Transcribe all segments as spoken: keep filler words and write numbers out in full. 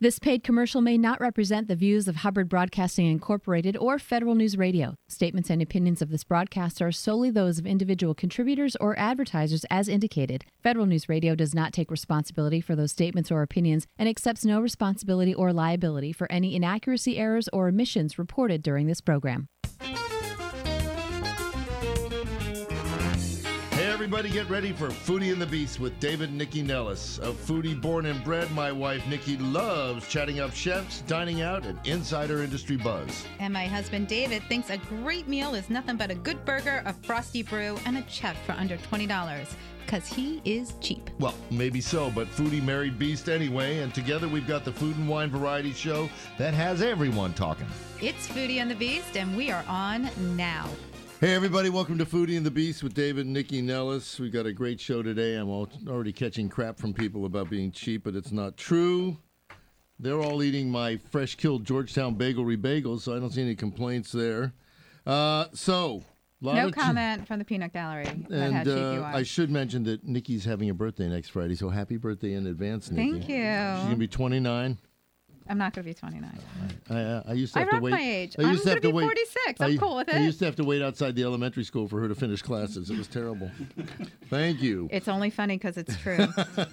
This paid commercial may not represent the views of Hubbard Broadcasting Incorporated or Federal News Radio. Statements and opinions of this broadcast are solely those of individual contributors or advertisers as indicated. Federal News Radio does not take responsibility for those statements or opinions and accepts no responsibility or liability for any inaccuracy, errors, or omissions reported during this program. Everybody get ready for Foodie and the Beast with David and Nikki Nellis. A foodie born and bred, my wife Nikki loves chatting up chefs, dining out, and insider industry buzz. And my husband David thinks a great meal is nothing but a good burger, a frosty brew, and a check for under twenty dollars. Because he is cheap. Well, maybe so, but foodie married beast anyway, and together we've got the Food and Wine Variety Show that has everyone talking. It's Foodie and the Beast, and we are on now. Hey, everybody, welcome to Foodie and the Beast with David and Nikki Nellis. We've got a great show today. I'm already catching crap from people about being cheap, but it's not true. They're all eating my fresh-killed Georgetown Bagelry bagels, so I don't see any complaints there. Uh, so, lot no of comment ch- from the Peanut Gallery about and, how cheap uh, you are. I should mention that Nikki's having a birthday next Friday, so happy birthday in advance, Nikki. Thank you. She's going to be twenty-nine. I'm not going to be twenty-nine. I, uh, I used to I have to rock wait. my age. I I'm used to going have to to be wait. forty-six. I'm I, cool with it. I used to have to wait outside the elementary school for her to finish classes. It was terrible. Thank you. It's only funny because it's true.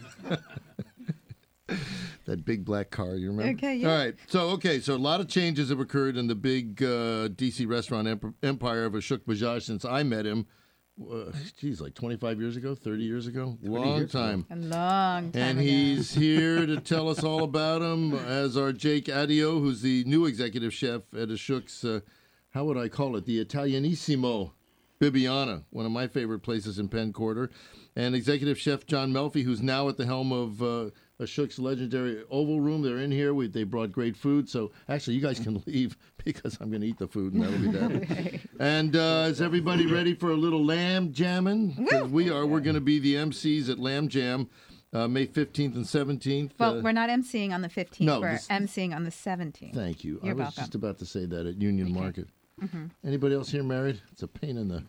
That big black car, you remember? Okay, yeah. All right. So, okay, so a lot of changes have occurred in the big uh, D C restaurant emp- empire of Ashok Bajaj since I met him. Uh, geez, like twenty-five years ago, thirty years ago? Long years time. A long time And ago. he's here to tell us all about him, as our Jake Adio, who's the new executive chef at Ashok's, uh, how would I call it, the Italianissimo Bibbiana, one of my favorite places in Penn Quarter, and executive chef John Melfi, who's now at the helm of uh, Ashok's legendary Oval Room. They're in here. We, they brought great food. So actually, you guys can leave because I'm going to eat the food, and that'll be that. And uh, is everybody ready for a little lamb jamming? 'Cause we are. We're going to be the M Cs at Lamb Jam, uh, May fifteenth and seventeenth. Well, uh, we're not emceeing on the fifteenth. no, we're this- emceeing on the seventeenth. Thank you. You're I was welcome. just about to say that at Union Okay. Market. Mm-hmm. Anybody else here married? It's a pain in the...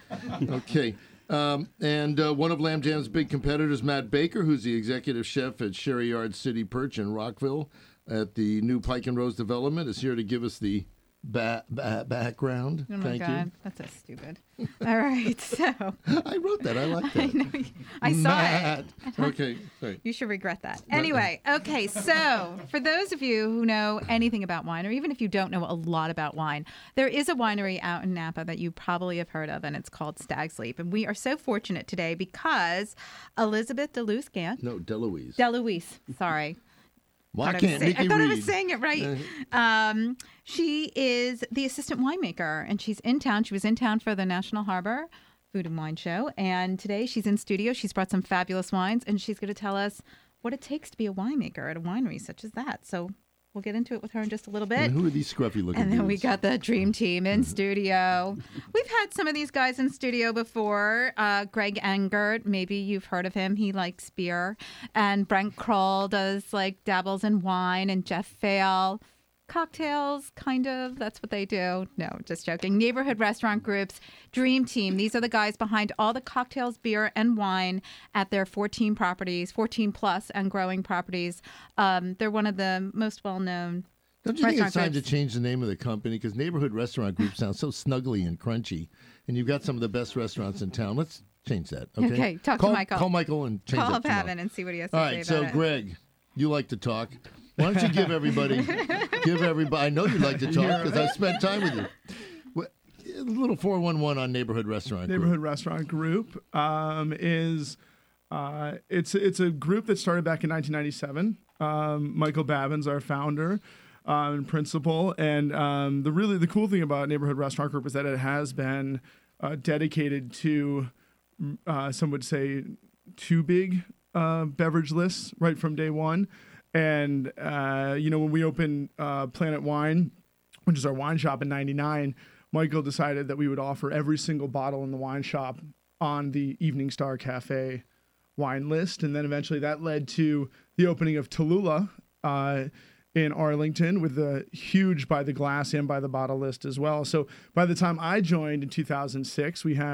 Okay. Um, and uh, one of Lamb Jam's big competitors, Matt Baker, who's the executive chef at Sherry Yard City Perch in Rockville at the new Pike and Rose development, is here to give us the ba- ba- background. Oh my Thank God, you. that's so stupid. All right, so I wrote that. I like that. I know you- I saw Matt. it. Okay. Sorry. You should regret that. Anyway, okay, so for those of you who know anything about wine, or even if you don't know a lot about wine, there is a winery out in Napa that you probably have heard of, and it's called Stag's Leap. And we are so fortunate today because Elizabeth DeLuise Gant, No, Deloise. DeLuise, sorry. Why thought I was can't say- Nikki I thought I read? was saying it right. Um, she is the assistant winemaker, and she's in town. She was in town for the National Harbor Food and Wine Show, and today she's in studio. She's brought some fabulous wines, and she's going to tell us what it takes to be a winemaker at a winery such as that. So we'll get into it with her in just a little bit. And who are these scruffy looking And then we dudes? got the dream team in studio. We've had some of these guys in studio before. Uh, Greg Engert, maybe you've heard of him. He likes beer. And Brent Kroll does like dabbles in wine. And Jeff Fail, cocktails, kind of. That's what they do. No, just joking. Neighborhood restaurant groups, dream team. These are the guys behind all the cocktails, beer, and wine at their fourteen properties, fourteen plus and growing properties. Um, they're one of the most well-known. Don't you think it's Restaurant time to groups. change the name of the company? Because Neighborhood Restaurant Group sounds so snuggly and crunchy, and you've got some of the best restaurants in town. Let's change that, okay? Okay, talk to call, Michael. Call Michael and change Call that up tomorrow. Heaven and see what he has to All say right, about so it. Greg, you like to talk. Why don't you give everybody, give everybody, I know you like to talk because I spent time with you. What- A little four one one on Neighborhood Restaurant Group. Neighborhood Restaurant Group um, is uh, it's it's a group that started back in nineteen ninety-seven. Um, Michael Babin's our founder uh, and principal, and um, the really the cool thing about Neighborhood Restaurant Group is that it has been uh, dedicated to uh, some would say too big uh, beverage lists right from day one. And uh, you know, when we opened uh, Planet Wine, which is our wine shop in ninety-nine, Michael decided that we would offer every single bottle in the wine shop on the Evening Star Cafe wine list. And then eventually that led to the opening of Tallulah uh, in Arlington with the huge by the glass and by the bottle list as well. So by the time I joined in two thousand six, we had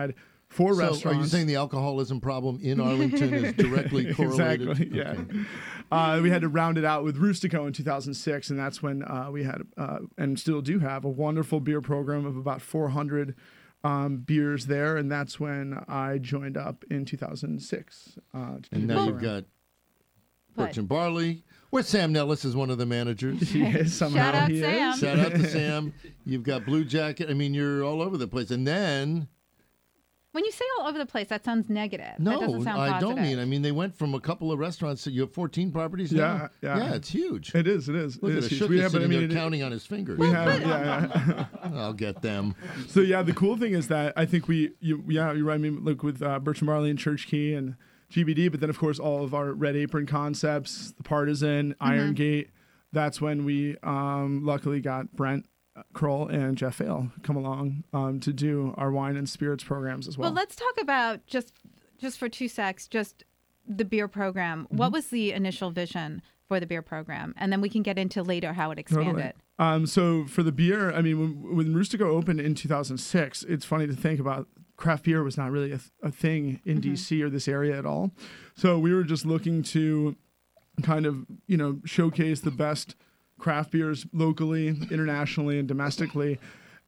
four so restaurants. Are you saying the alcoholism problem in Arlington is directly correlated? Exactly, yeah. Okay. Uh, we had to round it out with Rustico in two thousand six, and that's when uh, we had, uh, and still do have, a wonderful beer program of about four hundred um, beers there, and that's when I joined up in two thousand six. Uh, to do And the now you've program. got Birch and Barley, where Sam Nellis is one of the managers. He is, somehow Shout out he Sam. is. Shout out to Sam. You've got Blue Jacket. I mean, you're all over the place. And then, When you say all over the place, that sounds negative. that no, doesn't sound I positive. don't mean. I mean, they went from a couple of restaurants to you have fourteen properties now. Yeah, yeah. Yeah, it's huge. It is, it is. Look it at is a huge. shook We is have, but I sitting mean, there it- counting on his fingers. we have, yeah, yeah. I'll get them. So yeah, the cool thing is that I think we, you, yeah, you're right. I mean, look with uh, Birch and Barley and Church Key and G B D, but then of course all of our Red Apron concepts, the Partisan, Iron Gate. That's when we um, luckily got Brent Kroll and Jeff Vail come along um, to do our wine and spirits programs as well. Well, let's talk about just just for two secs, just the beer program. Mm-hmm. What was the initial vision for the beer program? And then we can get into later how it expanded. Totally. Um, so for the beer, I mean, when, when Rustico opened in two thousand six, it's funny to think about craft beer was not really a, th- a thing in D C or this area at all. So we were just looking to kind of, you know, showcase the best craft beers locally, internationally, and domestically.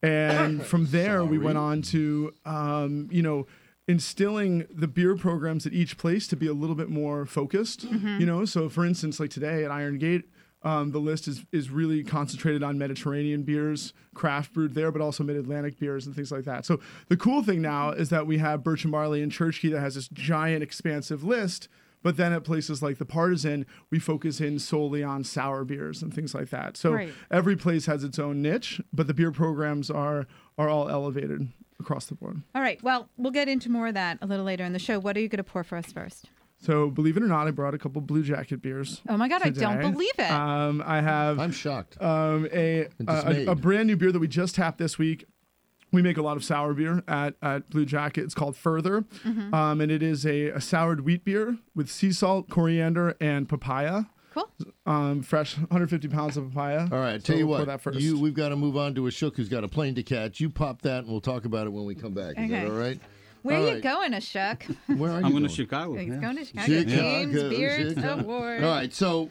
And from there, we went on to, um, you know, instilling the beer programs at each place to be a little bit more focused, you know. So for instance, like today at Iron Gate, um, the list is, is really concentrated on Mediterranean beers, craft brewed there, but also mid-Atlantic beers and things like that. So the cool thing now is that we have Birch and Barley and Church Key that has this giant expansive list. But then at places like the Partisan, we focus in solely on sour beers and things like that. So Right. every place has its own niche, but the beer programs are are all elevated across the board. All right. Well, we'll get into more of that a little later in the show. What are you going to pour for us first? So believe it or not, I brought a couple Blue Jacket beers. Oh my God, I don't today. believe it. Um, I have I'm shocked. um, a, And a dismayed. a brand new beer that we just tapped this week. We make a lot of sour beer at, at Blue Jacket. It's called Further, Mm-hmm. um, and it is a, a soured wheat beer with sea salt, coriander, and papaya. Cool. Um, fresh, one hundred fifty pounds of papaya. All right, So tell you we'll pour what, that first. you we've got to move on to a shook who's got a plane to catch. You pop that, and we'll talk about it when we come back. Is Okay. that all right? Where All are you right. going, Ashok? Where are you I'm going going to Chicago. He's yeah. going to Chicago. Chicago, James Beards Chicago. Award. All right, so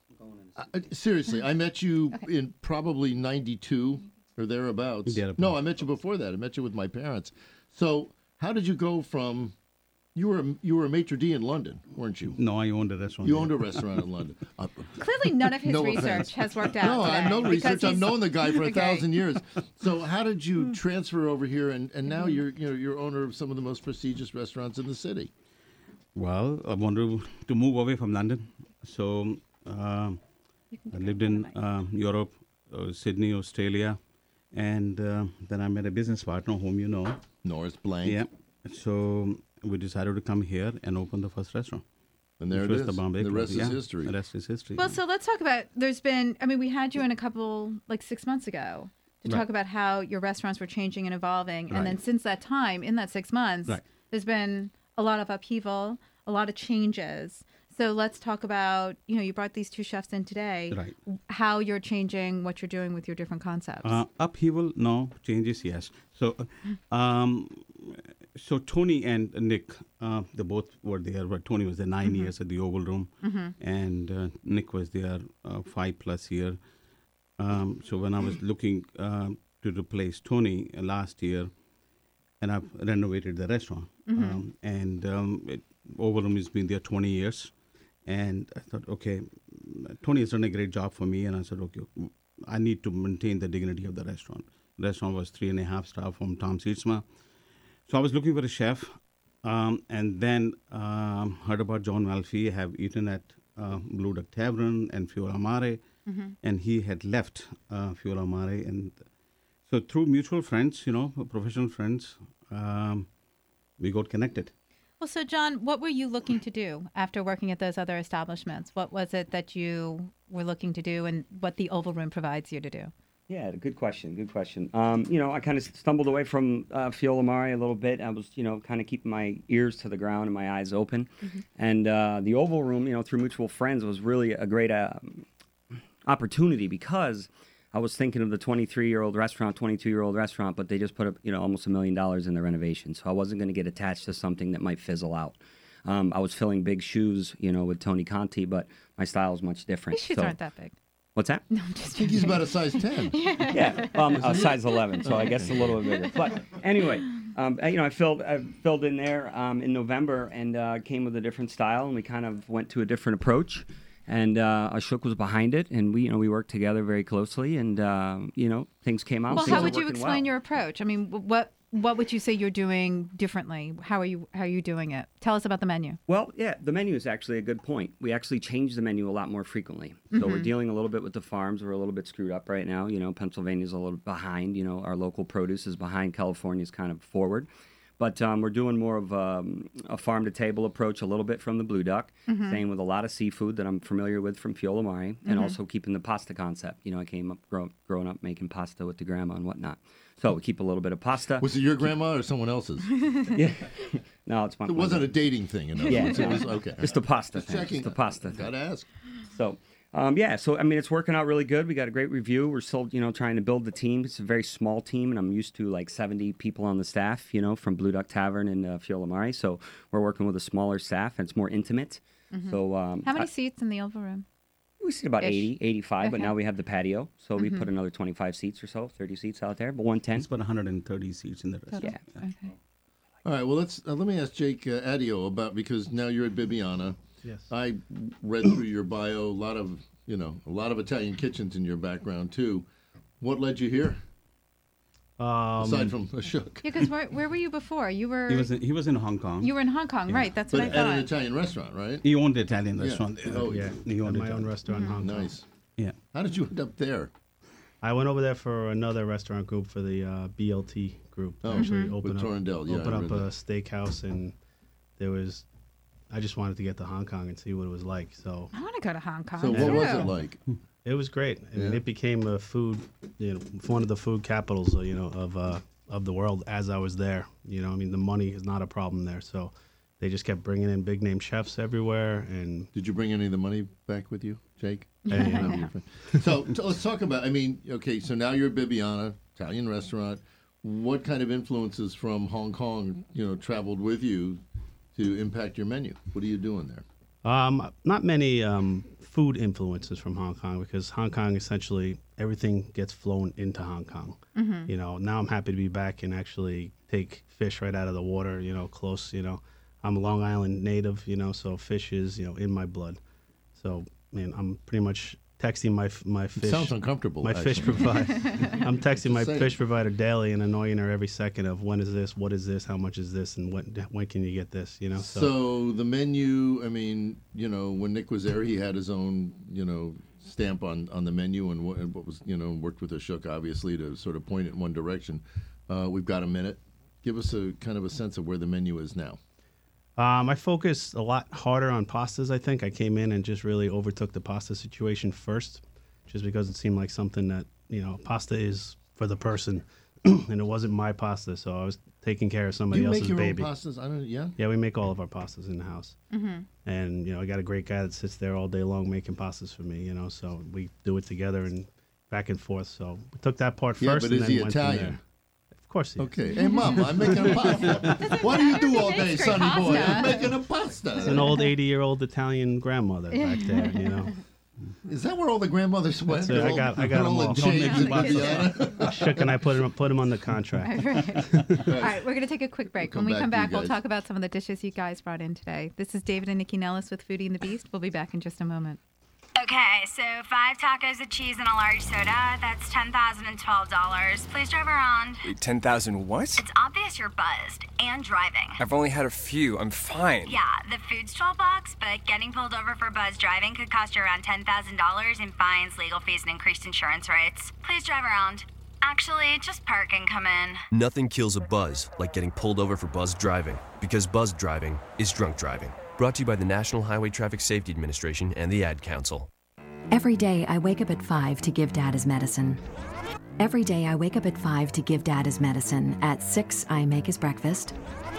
uh, seriously, I met you in probably ninety-two or thereabouts. Thereabouts. No, I met you before that. I met you with my parents. So how did you go from you were a, you were a maitre d' in London, weren't you? No, I owned a restaurant. You there. owned a restaurant in London. Uh, Clearly, none of his No research offense. has worked out. no, today I've no because research. I've he's- known the guy for a Okay. thousand years. So how did you transfer over here, and, and now you're you know you're owner of some of the most prestigious restaurants in the city? Well, I wanted to move away from London. So uh, I lived in uh, Europe, uh, Sydney, Australia. And uh, then I met a business partner whom you know. Norris Blank. Yeah. So we decided to come here and open the first restaurant. And there which it was is. The, Bombay the Club. rest yeah. is history. The rest is history. Well, so let's talk about. There's been. I mean, we had you in a couple like six months ago to Right. talk about how your restaurants were changing and evolving, and then Right. since that time, in that six months, Right. there's been a lot of upheaval, a lot of changes. So let's talk about. You know, you brought these two chefs in today. Right. How you're changing what you're doing with your different concepts. Uh, upheaval, no. Changes, yes. So, um, so Tony and Nick, uh, they both were there. But Tony was there nine years at the Oval Room, and uh, Nick was there uh, five plus year. Um, so when I was looking uh, to replace Tony uh, last year, and I've renovated the restaurant, um, and um, it, Oval Room has been there twenty years. And I thought, okay, Tony has done a great job for me. And I said, okay, I need to maintain the dignity of the restaurant. The restaurant was three and a half star from Tom Sietsma. So I was looking for a chef. Um, and then um, heard about John Malfi. I have eaten at uh, Blue Duck Tavern and Fiora Mare. And he had left uh, Fiora Mare. And so through mutual friends, you know, professional friends, um, we got connected. Well, so John, what were you looking to do after working at those other establishments? What was it that you were looking to do, and what the Oval Room provides you to do? Yeah, good question. Good question. Um, you know, I kind of stumbled away from uh, Fiora Mare a little bit. I was, you know, kind of keeping my ears to the ground and my eyes open. And uh, the Oval Room, you know, through mutual friends, was really a great um, opportunity because I was thinking of the twenty-three-year-old restaurant, twenty-two-year-old restaurant, but they just put up, you know, almost a million dollars in the renovation. So I wasn't going to get attached to something that might fizzle out. Um, I was filling big shoes, you know, with Tony Conti, but my style is much different. These shoes so, aren't that big. What's that? No, I'm just I think he's about a size ten. Yeah, um, a size eleven, so I guess a little bit bigger. But anyway, um, you know, I filled I filled in there um, in November and uh, came with a different style, and we kind of went to a different approach. And uh, Ashok was behind it, and we, you know, we worked together very closely, and uh, you know, things came out. Well, things how are would you working explain well. your approach? I mean, wh- what what would you say you're doing differently? How are you how are you doing it? Tell us about the menu. Well, yeah, the menu is actually a good point. We actually change the menu a lot more frequently. So Mm-hmm. we're dealing a little bit with the farms. We're a little bit screwed up right now. You know, Pennsylvania's a little behind. You know, our local produce is behind. California's kind of forward. But um, we're doing more of um, a farm-to-table approach a little bit from the Blue Duck, Mm-hmm. same with a lot of seafood that I'm familiar with from Fiola Mare, and also keeping the pasta concept. You know, I came up grow, growing up making pasta with the grandma and whatnot. So we keep a little bit of pasta. Was it your grandma or someone else's? Yeah. No, it's my. It wasn't a dating thing, in other Yeah, words. It was okay. Just the pasta Just thing. checking. Just the pasta thing. Gotta ask. So, um, yeah, so I mean, it's working out really good. We got a great review. We're still, you know, trying to build the team. It's a very small team, and I'm used to like seventy people on the staff, you know, from Blue Duck Tavern and uh, Fiola Mare. So we're working with a smaller staff, and it's more intimate. So, um, How many I- seats in the Oval Room? we sit about Ish. eighty, eighty-five, but Okay. now we have the patio, so we put another twenty-five seats or so, thirty seats out there, but one ten. It's about one hundred thirty seats in the restaurant. Yeah. Okay. All right. Well, let's uh, let me ask Jake uh, Adio about, because now you're at Bibiana. Yes. I read through your bio. A lot of you know, a lot of Italian kitchens in your background too. What led you here, Um, aside from Ashok? Yeah, because where, where were you before? You were He was in, he was in Hong Kong. you were in Hong Kong, right? That's But what I at thought. an Italian restaurant, right? He owned the Italian Yeah. restaurant. Oh, Yeah, He owned had my Italian. own restaurant in Hong Kong. Nice. Yeah. How did you end up there? I went over there for another restaurant group for the uh, B L T group. Oh, Actually, with opened up, Torrendale, yeah, opened I up read a that. steakhouse, and there was. I just wanted to get to Hong Kong and see what it was like. So I want to go to Hong Kong. So what too. was it like? it was great. I mean, Yeah. it became a food, you know, one of the food capitals, uh, you know, of uh, of the world. As I was there, you know, I mean, the money is not a problem there. So they just kept bringing in big name chefs everywhere, and Did you bring any of the money back with you, Jake? Yeah. So, so let's talk about. I mean, okay. So now you're at Bibiana, Italian restaurant. What kind of influences from Hong Kong, you know, traveled with you to impact your menu? What are you doing there? Um, not many um, food influences from Hong Kong, because Hong Kong essentially everything gets flown into Hong Kong. You know, now I'm happy to be back and actually take fish right out of the water. You know, close. You know, I'm a Long Island native. You know, so fish is you know in my blood. So I mean, I'm pretty much texting my f- my fish. It sounds uncomfortable. My actually. fish provider. I'm texting my saying. fish provider daily and annoying her every second of when is this, what is this, how much is this, and when when can you get this? You know. So the menu. I mean, you know, when Nick was there, he had his own, you know, stamp on, on the menu, and what, and what was, you know, worked with Ashok obviously to sort of point it in one direction. Uh, we've got a minute. Give us a kind of a sense of where the menu is now. Um, I focused a lot harder on pastas, I think. I came in and just really overtook the pasta situation first, just because it seemed like something that, you know, pasta is for the person, and it wasn't my pasta, so I was taking care of Do somebody you else's make your baby. own pastas? I don't. Yeah. Yeah, we make all of our pastas in the house. Mm-hmm. And, you know, I got a great guy that sits there all day long making pastas for me, you know, so we do it together and back and forth. So we took that part Yeah, first but and is then he went from Italian? there. Of course he is. Okay. Hey, Mama, I'm making a pasta. What do you do all day, makes great sonny boy? pasta. I'm making a pasta. It's an old eighty-year-old Italian grandmother back there, you know. Is that where all the grandmothers went? That's it. I All- got- I got all 'em the all. chains Don't make in me Bibiana? Shook and I put him put him on the contract. All right, we're going to take a quick break. We'll When come we come back to back, you we'll guys. talk about some of the dishes you guys brought in today. This is David and Nikki Nellis with Foodie and the Beast. We'll be back in just a moment. Okay, so five tacos of cheese and a large soda. That's ten thousand twelve dollars. Please drive around. Wait, ten thousand what? It's obvious you're buzzed and driving. I've only had a few. I'm fine. Yeah, the food's twelve bucks, but getting pulled over for buzz driving could cost you around ten thousand dollars in fines, legal fees, and increased insurance rates. Please drive around. Actually, just park and come in. Nothing kills a buzz like getting pulled over for buzz driving, because buzz driving is drunk driving. Brought to you by the National Highway Traffic Safety Administration and the Ad Council. Every day I wake up at five to give Dad his medicine. Every day I wake up at five to give Dad his medicine. At six I make his breakfast.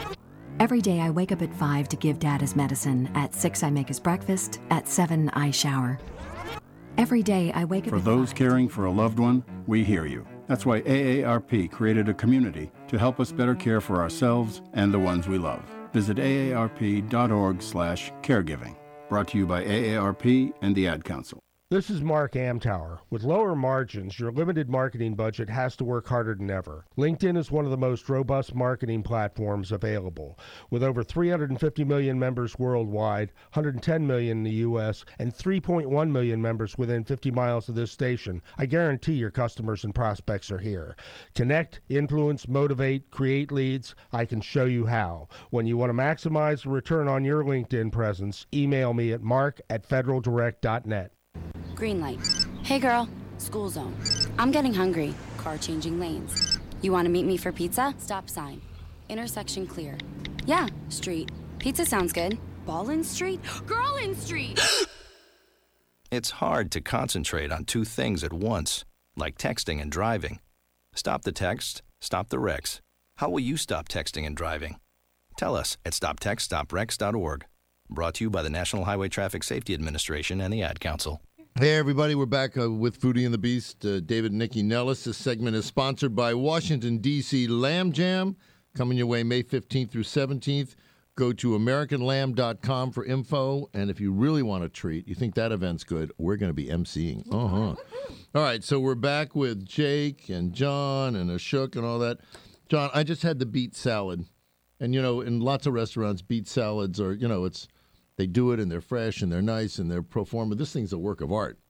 Every day I wake up at five to give Dad his medicine. At six I make his breakfast. At seven I shower. Every day I wake up For at those five. caring for a loved one, we hear you. That's why A A R P created a community to help us better care for ourselves and the ones we love. Visit A A R P dot org slash caregiving. Brought to you by A A R P and the Ad Council. This is Mark Amtower. With lower margins, your limited marketing budget has to work harder than ever. LinkedIn is one of the most robust marketing platforms available. With over three hundred fifty million members worldwide, one hundred ten million in the U S, and three point one million members within fifty miles of this station, I guarantee your customers and prospects are here. Connect, influence, motivate, create leads. I can show you how. When you want to maximize the return on your LinkedIn presence, email me at mark at federal direct dot net. Green light. Hey girl, school zone. I'm getting hungry. Car changing lanes. You want to meet me for pizza? Stop sign. Intersection clear. Yeah, street. Pizza sounds good. Ballin Street? Girlin Street! It's hard to concentrate on two things at once, like texting and driving. Stop the text, stop the wrecks. How will you stop texting and driving? Tell us at stop text stop wrecks dot org. Brought to you by the National Highway Traffic Safety Administration and the Ad Council. Hey, everybody. We're back uh, with Foodie and the Beast. Uh, David and Nikki Nellis. This segment is sponsored by Washington, D C Lamb Jam. Coming your way May fifteenth through seventeenth. Go to american lamb dot com for info. And if you really want a treat, you think that event's good, we're going to be emceeing. Uh-huh. All right, so we're back with Jake and John and Ashok and all that. John, I just had the beet salad. And, you know, in lots of restaurants, beet salads are, you know, it's they do it and they're fresh and they're nice and they're pro forma. This thing's a work of art.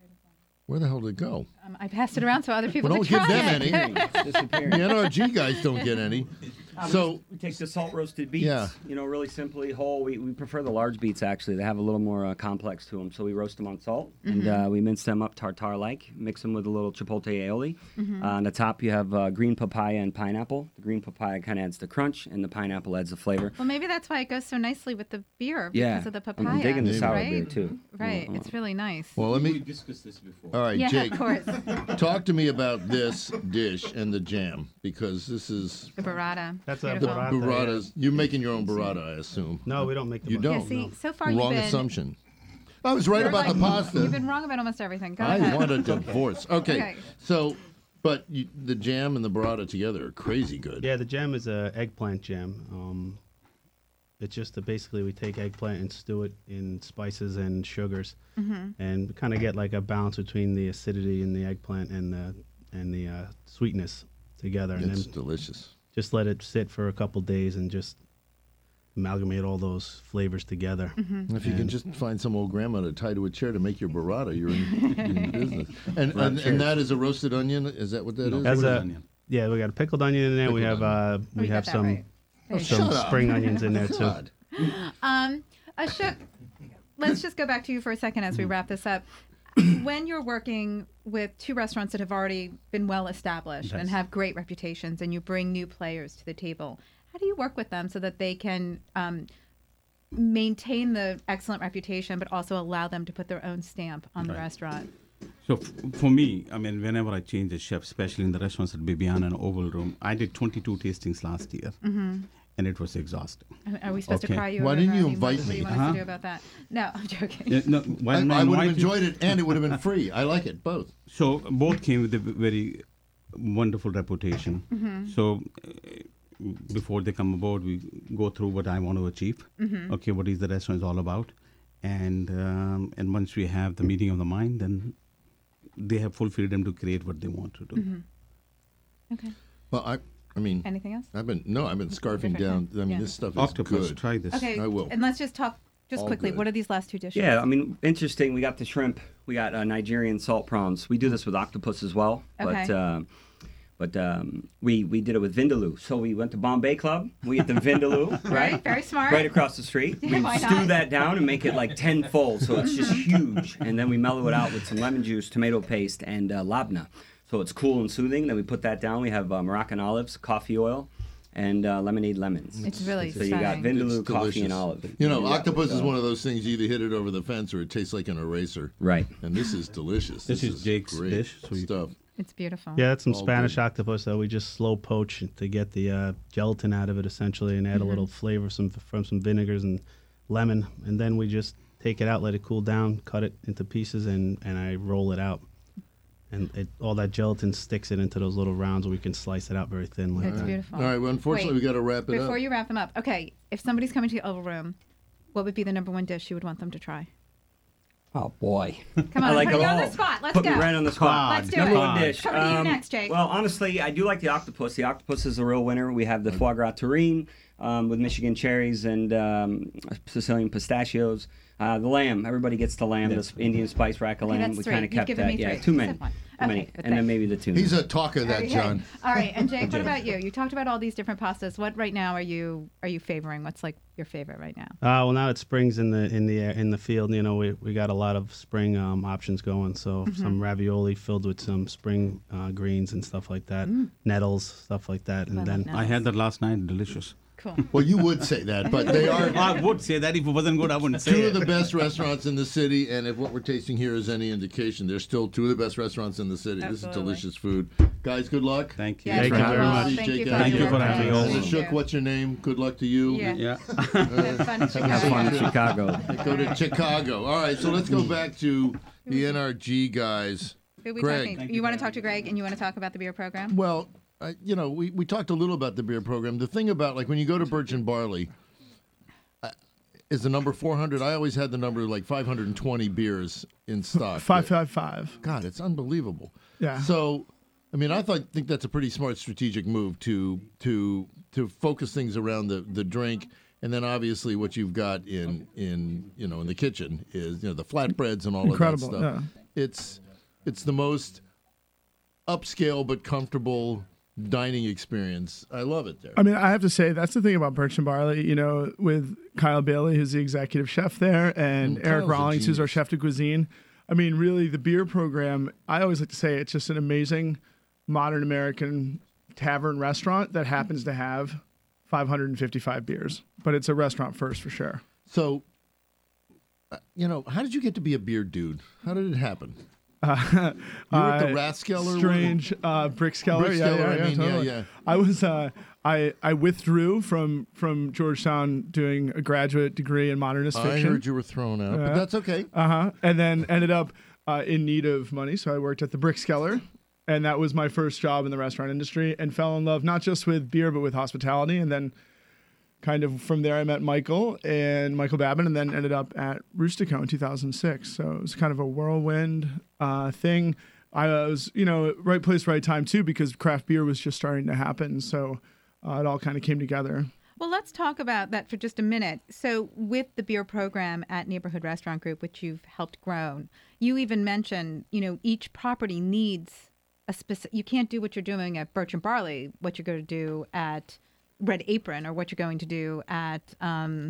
Where the hell did it go? Um, I passed it around so other people Well, could don't try give them it. any. It's disappearing. The N R G guys don't get any. Um, So we take the salt roasted beets, Yeah. you know, really simply whole. We, we prefer the large beets, actually. They have a little more uh, complex to them. So we roast them on salt, and Mhm. uh, we mince them up tartar-like, mix them with a little chipotle aioli. Mhm. Uh, on the top, you have uh, green papaya and pineapple. The green papaya kind of adds the crunch, and the pineapple adds the flavor. Well, maybe that's why it goes so nicely with the beer because Yeah. of the I'm papaya. digging the sour right? beer, too. Right. Uh, uh. It's really nice. Well, let me. We discussed this before. All right, Yeah, Jake. of course. Talk to me about this dish and the jam because this is The burrata. That's a Beautiful. burrata. burratas. You're making your own burrata, I assume. No, we don't make the You burrata. don't. Yeah, see, no. so far you've Wrong been- assumption. I was right You're about like- the pasta. You've been wrong about almost everything. Go I ahead. want a divorce. Okay, Okay. so but you, the jam and the burrata together are crazy good. Yeah, the jam is a eggplant jam. Um, it's just a, basically we take eggplant and stew it in spices and sugars, Mhm. and kind of get like a balance between the acidity in the eggplant and the and the uh, sweetness together. And It's then delicious. just let it sit for a couple days and just amalgamate all those flavors together. Mm-hmm. If you can And- just find some old grandma to tie to a chair to make your burrata, you're in, in business. And, Right, and sure. and that is a roasted onion. Is that what that is? As What a, is it? yeah, we got a pickled onion in there. we Pickled have uh, Oh, we you have got that some right. There you some go. Shut up. spring onions in there too. God. Um, Ashok, let's just go back to you for a second as we wrap this up. When you're working with two restaurants that have already been well established and Yes. have great reputations, and you bring new players to the table, how do you work with them so that they can um, maintain the excellent reputation, but also allow them to put their own stamp on the Right. restaurant? So f- for me, I mean, whenever I change a chef, especially in the restaurants at Bibiana and Oval Room, I did twenty-two tastings last year, Mm-hmm. and it was exhausting. Are we supposed Okay. to cry you? Why a didn't river? you I mean, invite what, What do me? you want us Huh? to do about that? No, I'm joking. Yeah, no, why I, didn't I would have invite you? enjoyed it, and it would have been free. I like it both. So both came with a v- very wonderful reputation. Mhm. So uh, before they come aboard, we go through what I want to achieve. Mhm. Okay, what is the restaurant is all about, and um, and once we have the meeting of the mind, then they have full freedom to create what they want to do. Mhm. Okay. Well, I, I mean, Anything else? I've been no, I've been scarfing down. I mean, Yeah. this stuff is Octopus, good. try this. Okay, I will. and let's just talk just All quickly. good. What are these last two dishes? Yeah, I mean, interesting. We got the shrimp. We got uh, Nigerian salt prawns. We do this with octopus as well. But Okay. uh, but um, we, we did it with Vindaloo. So we went to Bombay Club. We ate the Vindaloo, right? Right, very smart. Right across the street. Yeah, we why stew not? that down and make it like tenfold. So it's just huge. And then we mellow it out with some lemon juice, tomato paste, and uh, labna. So it's cool and soothing. Then we put that down. We have uh, Moroccan olives, coffee oil, and uh, lemonade lemons. It's really So you got stunning. Vindaloo, It's coffee, and delicious. olive. You know, Yeah, octopus is so- one of those things you either hit it over the fence or it tastes like an eraser. Right. And this is delicious. This is Jake's great dish, so you- stuff. It's beautiful. Yeah, that's some All Spanish good. octopus that we just slow poach to get the uh, gelatin out of it, essentially, and add Mhm. a little flavor some from some vinegars and lemon, and then we just take it out, let it cool down, cut it into pieces, and, and I roll it out. And it, all that gelatin sticks it into those little rounds where we can slice it out very thin. Like That's that. beautiful. All right, well, unfortunately, Wait, we got to wrap it Before up. you wrap them up, okay, if somebody's coming to the Oval Room, what would be the number one dish you would want them to try? Oh boy! Come on, I like put it you on all. the spot. Let's Put go. me right on the spot. Let's do Number it. one dish. Coming to you Um, next, Jake. Well, honestly, I do like the octopus. The octopus is the real winner. We have the foie gras terrine um, with Michigan cherries and um, Sicilian pistachios. Uh, the lamb. Everybody gets the lamb. Yeah. The Indian spice rack of Okay, lamb. that's We three. kind of You've kept given that. me Yeah, three. too You many. said one. Too many. Okay, And then maybe the tuna. He's a talker, that Okay. John. All right, and Jake, what about you? You talked about all these different pastas. What right now are you are you favoring? What's like your favorite right now? Uh, well, now it's springs in the in the air, in the field. You know, we we got a lot of spring um, options going. So Mhm. some ravioli filled with some spring uh, greens and stuff like that, Mm. nettles, stuff like that, and I then love I had that last night. Delicious. Cool. Well, you would say that, but they are I would say that if it wasn't good, I wouldn't say two it. of the best restaurants in the city, and if what we're tasting here is any indication, they're still two of the best restaurants in the city. This is Absolutely. delicious food. Guys, good luck. Thank you. Yes, Thank you very well, much. Thank you for, Thank you your for having time. me. Thank Shook, you. what's your name? Good luck to you. Yeah. Yeah. Have fun in Have fun in Chicago. Chicago. Go to Chicago. All right, so let's go back to the N R G guys. Who we Greg. talking? You want to talk to Greg, and you want to talk about the beer program? Well, I, you know, we, we talked a little about the beer program. The thing about, like, when you go to Birch and Barley, uh, is the number four hundred. I always had the number like five hundred twenty beers in stock. Five five five. God, it's unbelievable. Yeah. So, I mean, I thought, think that's a pretty smart strategic move to to to focus things around the, the drink, and then obviously what you've got in in you know in the kitchen is you know the flatbreads and all Incredible, of that stuff. It's it's the most upscale but comfortable dining experience. I love it there. I mean, I have to say that's the thing about Birch and Barley. You know, with Kyle Bailey, who's the executive chef there, and Mm, Eric Kyle's a Rawlings, who's our genius. chef de cuisine. I mean, really, the beer program. I always like to say it's just an amazing modern American tavern restaurant that happens to have five hundred fifty-five beers, but it's a restaurant first for sure. So, uh, you know, how did you get to be a beer dude? How did it happen? Uh, You were at the uh, Rathskeller? Strange uh, Brickskeller. Yeah, Brickskeller, yeah, I yeah, mean, yeah, totally. yeah. I was uh, I I withdrew from from Georgetown doing a graduate degree in modernist I fiction. heard you were thrown out, but that's okay. Uh huh. And then ended up uh, in need of money, so I worked at the Brickskeller, and that was my first job in the restaurant industry, and fell in love not just with beer but with hospitality, and then. Kind of from there, I met Michael and Michael Babin, and then ended up at Roostico in two thousand six. So it was kind of a whirlwind uh, thing. I was, you know, right place, right time too, because craft beer was just starting to happen. So uh, it all kind of came together. Well, let's talk about that for just a minute. So, with the beer program at Neighborhood Restaurant Group, which you've helped grow, you even mentioned, you know, each property needs a specific. You can't do what you're doing at Birch and Barley, what you're going to do at Red Apron, or what you're going to do at um,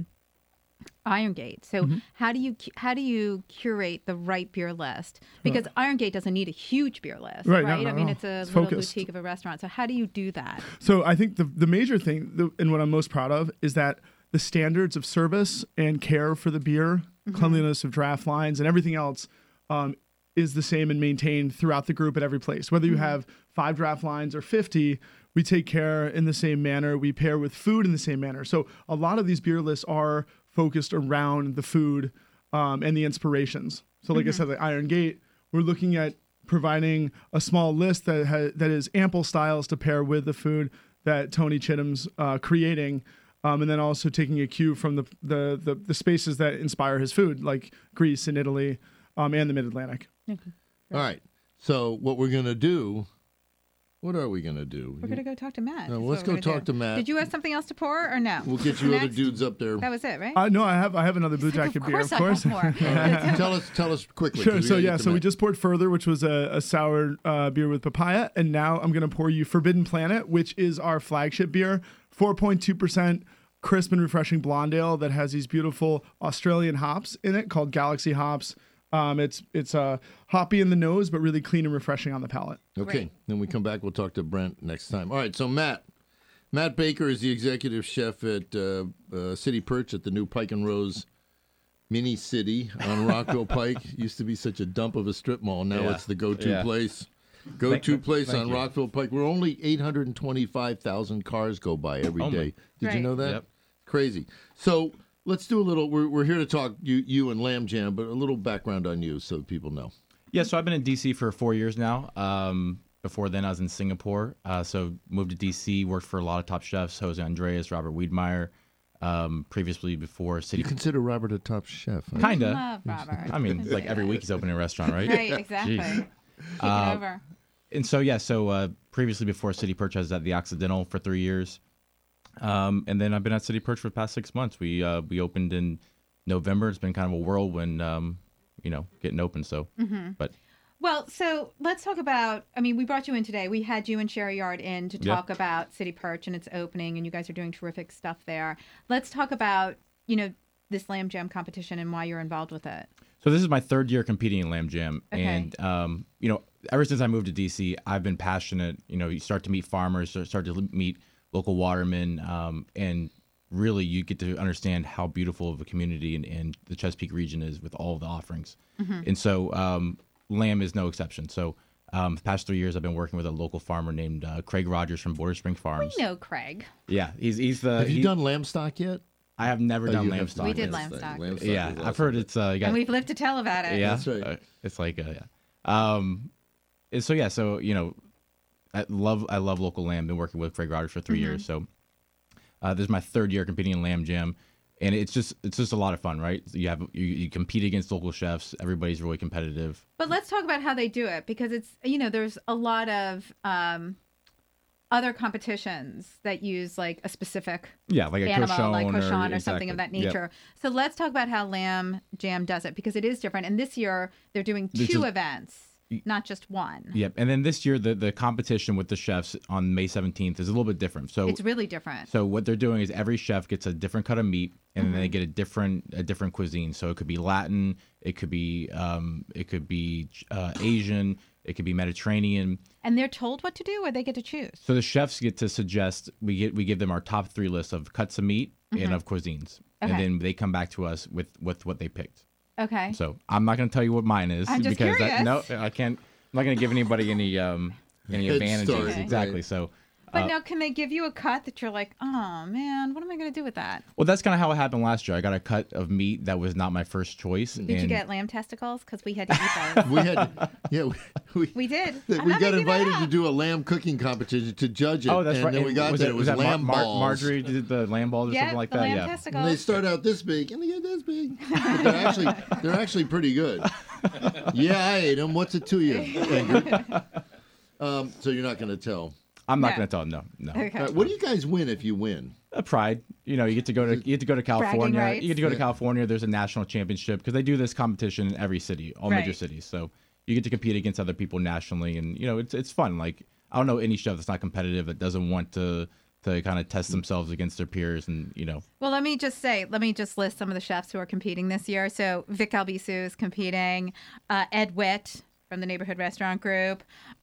Iron Gate. So, Mm-hmm. how do you cu- how do you curate the right beer list? Because Iron Gate doesn't need a huge beer list, Right, right? no, no, I mean, no. it's a It's little focused. boutique of a restaurant. So, how do you do that? So I think the the major thing, the, and what I'm most proud of, is that the standards of service and care for the beer, cleanliness of draft lines, and everything else um, is the same and maintained throughout the group at every place. Whether you have five draft lines or fifty, we take care in the same manner. We pair with food in the same manner. So a lot of these beer lists are focused around the food um, and the inspirations. So like I said, like Iron Gate, we're looking at providing a small list that ha- that is ample styles to pair with the food that Tony Chittum's uh, creating. Um, and then also taking a cue from the, the, the, the spaces that inspire his food, like Greece and Italy um, and the Mid-Atlantic. All right. So what we're gonna do? What are we gonna do? We're going to go talk to Matt. No, is let's what go we're gonna talk do. to Matt. Did you have something else to pour or no? We'll get you other Next? dudes up there. That was it, right? Uh, no, I have I have another Blue He's like, Jacket of beer, course of I course. have more. tell us, tell us quickly. Sure. 'cause we So gotta yeah, get to so we Matt. just poured Further, which was a, a sour uh, beer with papaya, and now I'm gonna pour you Forbidden Planet, which is our flagship beer, four point two percent crisp and refreshing blonde ale that has these beautiful Australian hops in it called Galaxy hops. Um, it's it's uh, hoppy in the nose, but really clean and refreshing on the palate. Okay. Then we come back. We'll talk to Brent next time. All right. So Matt, Matt Baker is the executive chef at uh, uh, City Perch at the new Pike and Rose Mini City on Rockville Pike. Used to be such a dump of a strip mall. Now Yeah. it's the go-to Yeah. place. Go-to Thank- place thank on you. Rockville Pike, where only eight hundred twenty-five thousand cars go by every Oh, my- day. Did you Right. know that? Yep. Crazy. So let's do a little. We're we're here to talk you you and Lamb Jam, but a little background on you so people know. Yeah, so I've been in D C for four years now. Um, before then, I was in Singapore. Uh, so moved to D C, worked for a lot of top chefs: Jose Andres, Robert Wiedmeyer. Um, previously, before City. You consider Robert a top chef? Huh? Kinda. Love Robert. I mean, like every week he's opening a restaurant, right? Right, exactly. Jeez. Take Uh, it over. And so yeah, so uh, previously before City Perch, I was at the Occidental for three years, um, and then I've been at City Perch for the past six months. We uh, we opened in November. It's been kind of a whirlwind, um, you know, getting open. So, Mhm. but Well, so let's talk about, I mean, we brought you in today. We had you and Sherry Yard in to Yeah. talk about City Perch and its opening, and you guys are doing terrific stuff there. Let's talk about, you know, this Lamb Jam competition and why you're involved with it. So this is my third year competing in Lamb Jam, Okay. and um, you know, ever since I moved to D C, I've been passionate. You know, you start to meet farmers, start start to meet local watermen, um, and really you get to understand how beautiful of a community and, and the Chesapeake region is with all of the offerings. Mhm. And so um, Lamb is no exception. So um, the past three years, I've been working with a local farmer named uh, Craig Rogers from Border Spring Farms. We know Craig. Yeah, he's he's the. Have you he- done lamb stock yet? I have never Oh, done you lamb have- stock. We did Yes. lamb stock. Lamb stock Yeah, is I've awesome. heard it's. Uh, you got, And we've lived to tell about it. yeah, That's right. uh, it's like uh, yeah. Um, and so yeah, so you know, I love I love local lamb. Been working with Craig Rogers for three Mhm. years. So uh, this is my third year competing in Lamb Jam, and it's just it's just a lot of fun, right? You have you, you compete against local chefs. Everybody's really competitive. But let's talk about how they do it, because it's, you know, there's a lot of um, other competitions that use like a specific Yeah, like a animal, like cochon or- cochon or, something exactly. of that Yep. nature. So let's talk about how Lamb Jam does it, because it is different. And this year they're doing This two is- events, not just one. Yep. And then this year the the competition with the chefs on May seventeenth is a little bit different. So It's really different. So what they're doing is every chef gets a different cut of meat, and then Mm-hmm. they get a different a different cuisine. So it could be Latin, it could be um, it could be uh, Asian, it could be Mediterranean. And they're told what to do, or they get to choose. So the chefs get to suggest we get we give them our top three lists of cuts of meat Mhm. and of cuisines, Okay. and then they come back to us with with what they picked. Okay. So I'm not going to tell you what mine is I'm just because curious. that, no, I can't. I'm not going to give anybody any um any Head advantages. start, Okay. Exactly. right. So. But uh, now, can they give you a cut that you're like, oh man, what am I going to do with that? Well, that's kind of how it happened last year. I got a cut of meat that was not my first choice. Did you and- get lamb testicles? Because we had to eat those. We had, yeah, we, we, We did. that I'm we not got making that invited up. to do a lamb cooking competition to judge it. Oh, that's and right. then we And got was there. it, It was, that Mar- lamb Mar- balls. Marjorie did the lamb balls or Yeah, something like the that. lamb Yeah. testicles. And they start out this big, and they get this big. But they're actually they're actually pretty good. Yeah, I ate them. What's it to you? Ingrid? Um, so you're not going to tell. I'm not No. going to tell them. No, no. Okay. All right, what do you guys win if you win? A pride. You know, you get to go to you get to go to California. rights. You get to go to Yeah. California. There's a national championship because they do this competition in every city, all major Right. cities. So you get to compete against other people nationally, and you know it's it's fun. Like I don't know any chef that's not competitive that doesn't want to to kind of test themselves against their peers, and you know. Well, let me just say, let me just list some of the chefs who are competing this year. So Vic Albisu is competing, uh, Ed Witt from the Neighborhood Restaurant Group,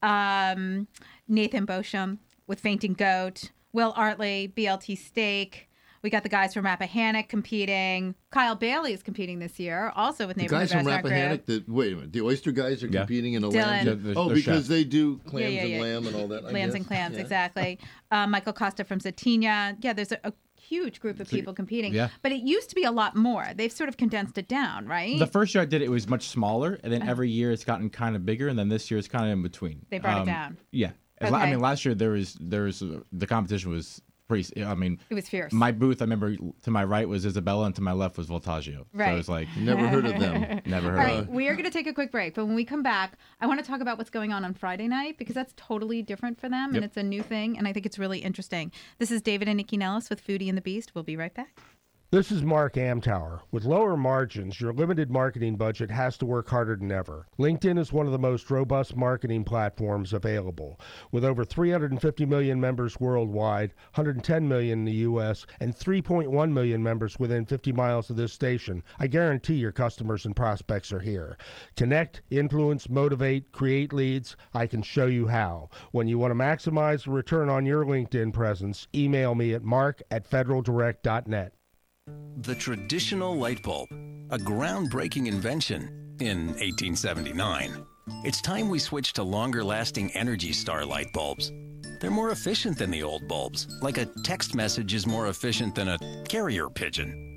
um, Nathan Bosham with Fainting Goat, Will Artley, B L T Steak. We got the guys from Rappahannock competing. Kyle Bailey is competing this year, also with The Neighborhood guys from Restaurant Rappahannock, Group. the, wait a minute, the oyster guys are Yeah. competing in a Dylan. lamb. Yeah, they're- oh, they're because chefs. they do clams Yeah, yeah, and yeah. lamb and all that. I Lambs guess. and clams, Yeah. exactly. Uh, Michael Costa from Zatinia. Yeah, there's a, a huge group of So- people competing. yeah. But it used to be a lot more. They've sort of condensed it down, right? The first year I did it, it was much smaller, and then Uh-huh. every year it's gotten kind of bigger, and then this year it's kind of in between. They brought it Um, down. Yeah, As la- I Okay. mean, last year there was there was uh, the competition was pretty. I mean, It was fierce. My booth, I remember, to my right was Isabella, and to my left was Voltaggio. So Right. it was like Never heard of them. never heard All of right, them. we are going to take a quick break, but when we come back, I want to talk about what's going on on Friday night because that's totally different for them, Yep. and it's a new thing, and I think it's really interesting. This is David and Nikki Nellis with Foodie and the Beast. We'll be right back. This is Mark Amtower. With lower margins, your limited marketing budget has to work harder than ever. LinkedIn is one of the most robust marketing platforms available. With over three hundred fifty million members worldwide, one hundred ten million in the U S, and three point one million members within fifty miles of this station, I guarantee your customers and prospects are here. Connect, influence, motivate, create leads. I can show you how. When you want to maximize the return on your LinkedIn presence, email me at mark at federal direct dot net. The traditional light bulb, a groundbreaking invention in eighteen seventy-nine. It's time we switch to longer-lasting Energy Star light bulbs. They're more efficient than the old bulbs, like a text message is more efficient than a carrier pigeon.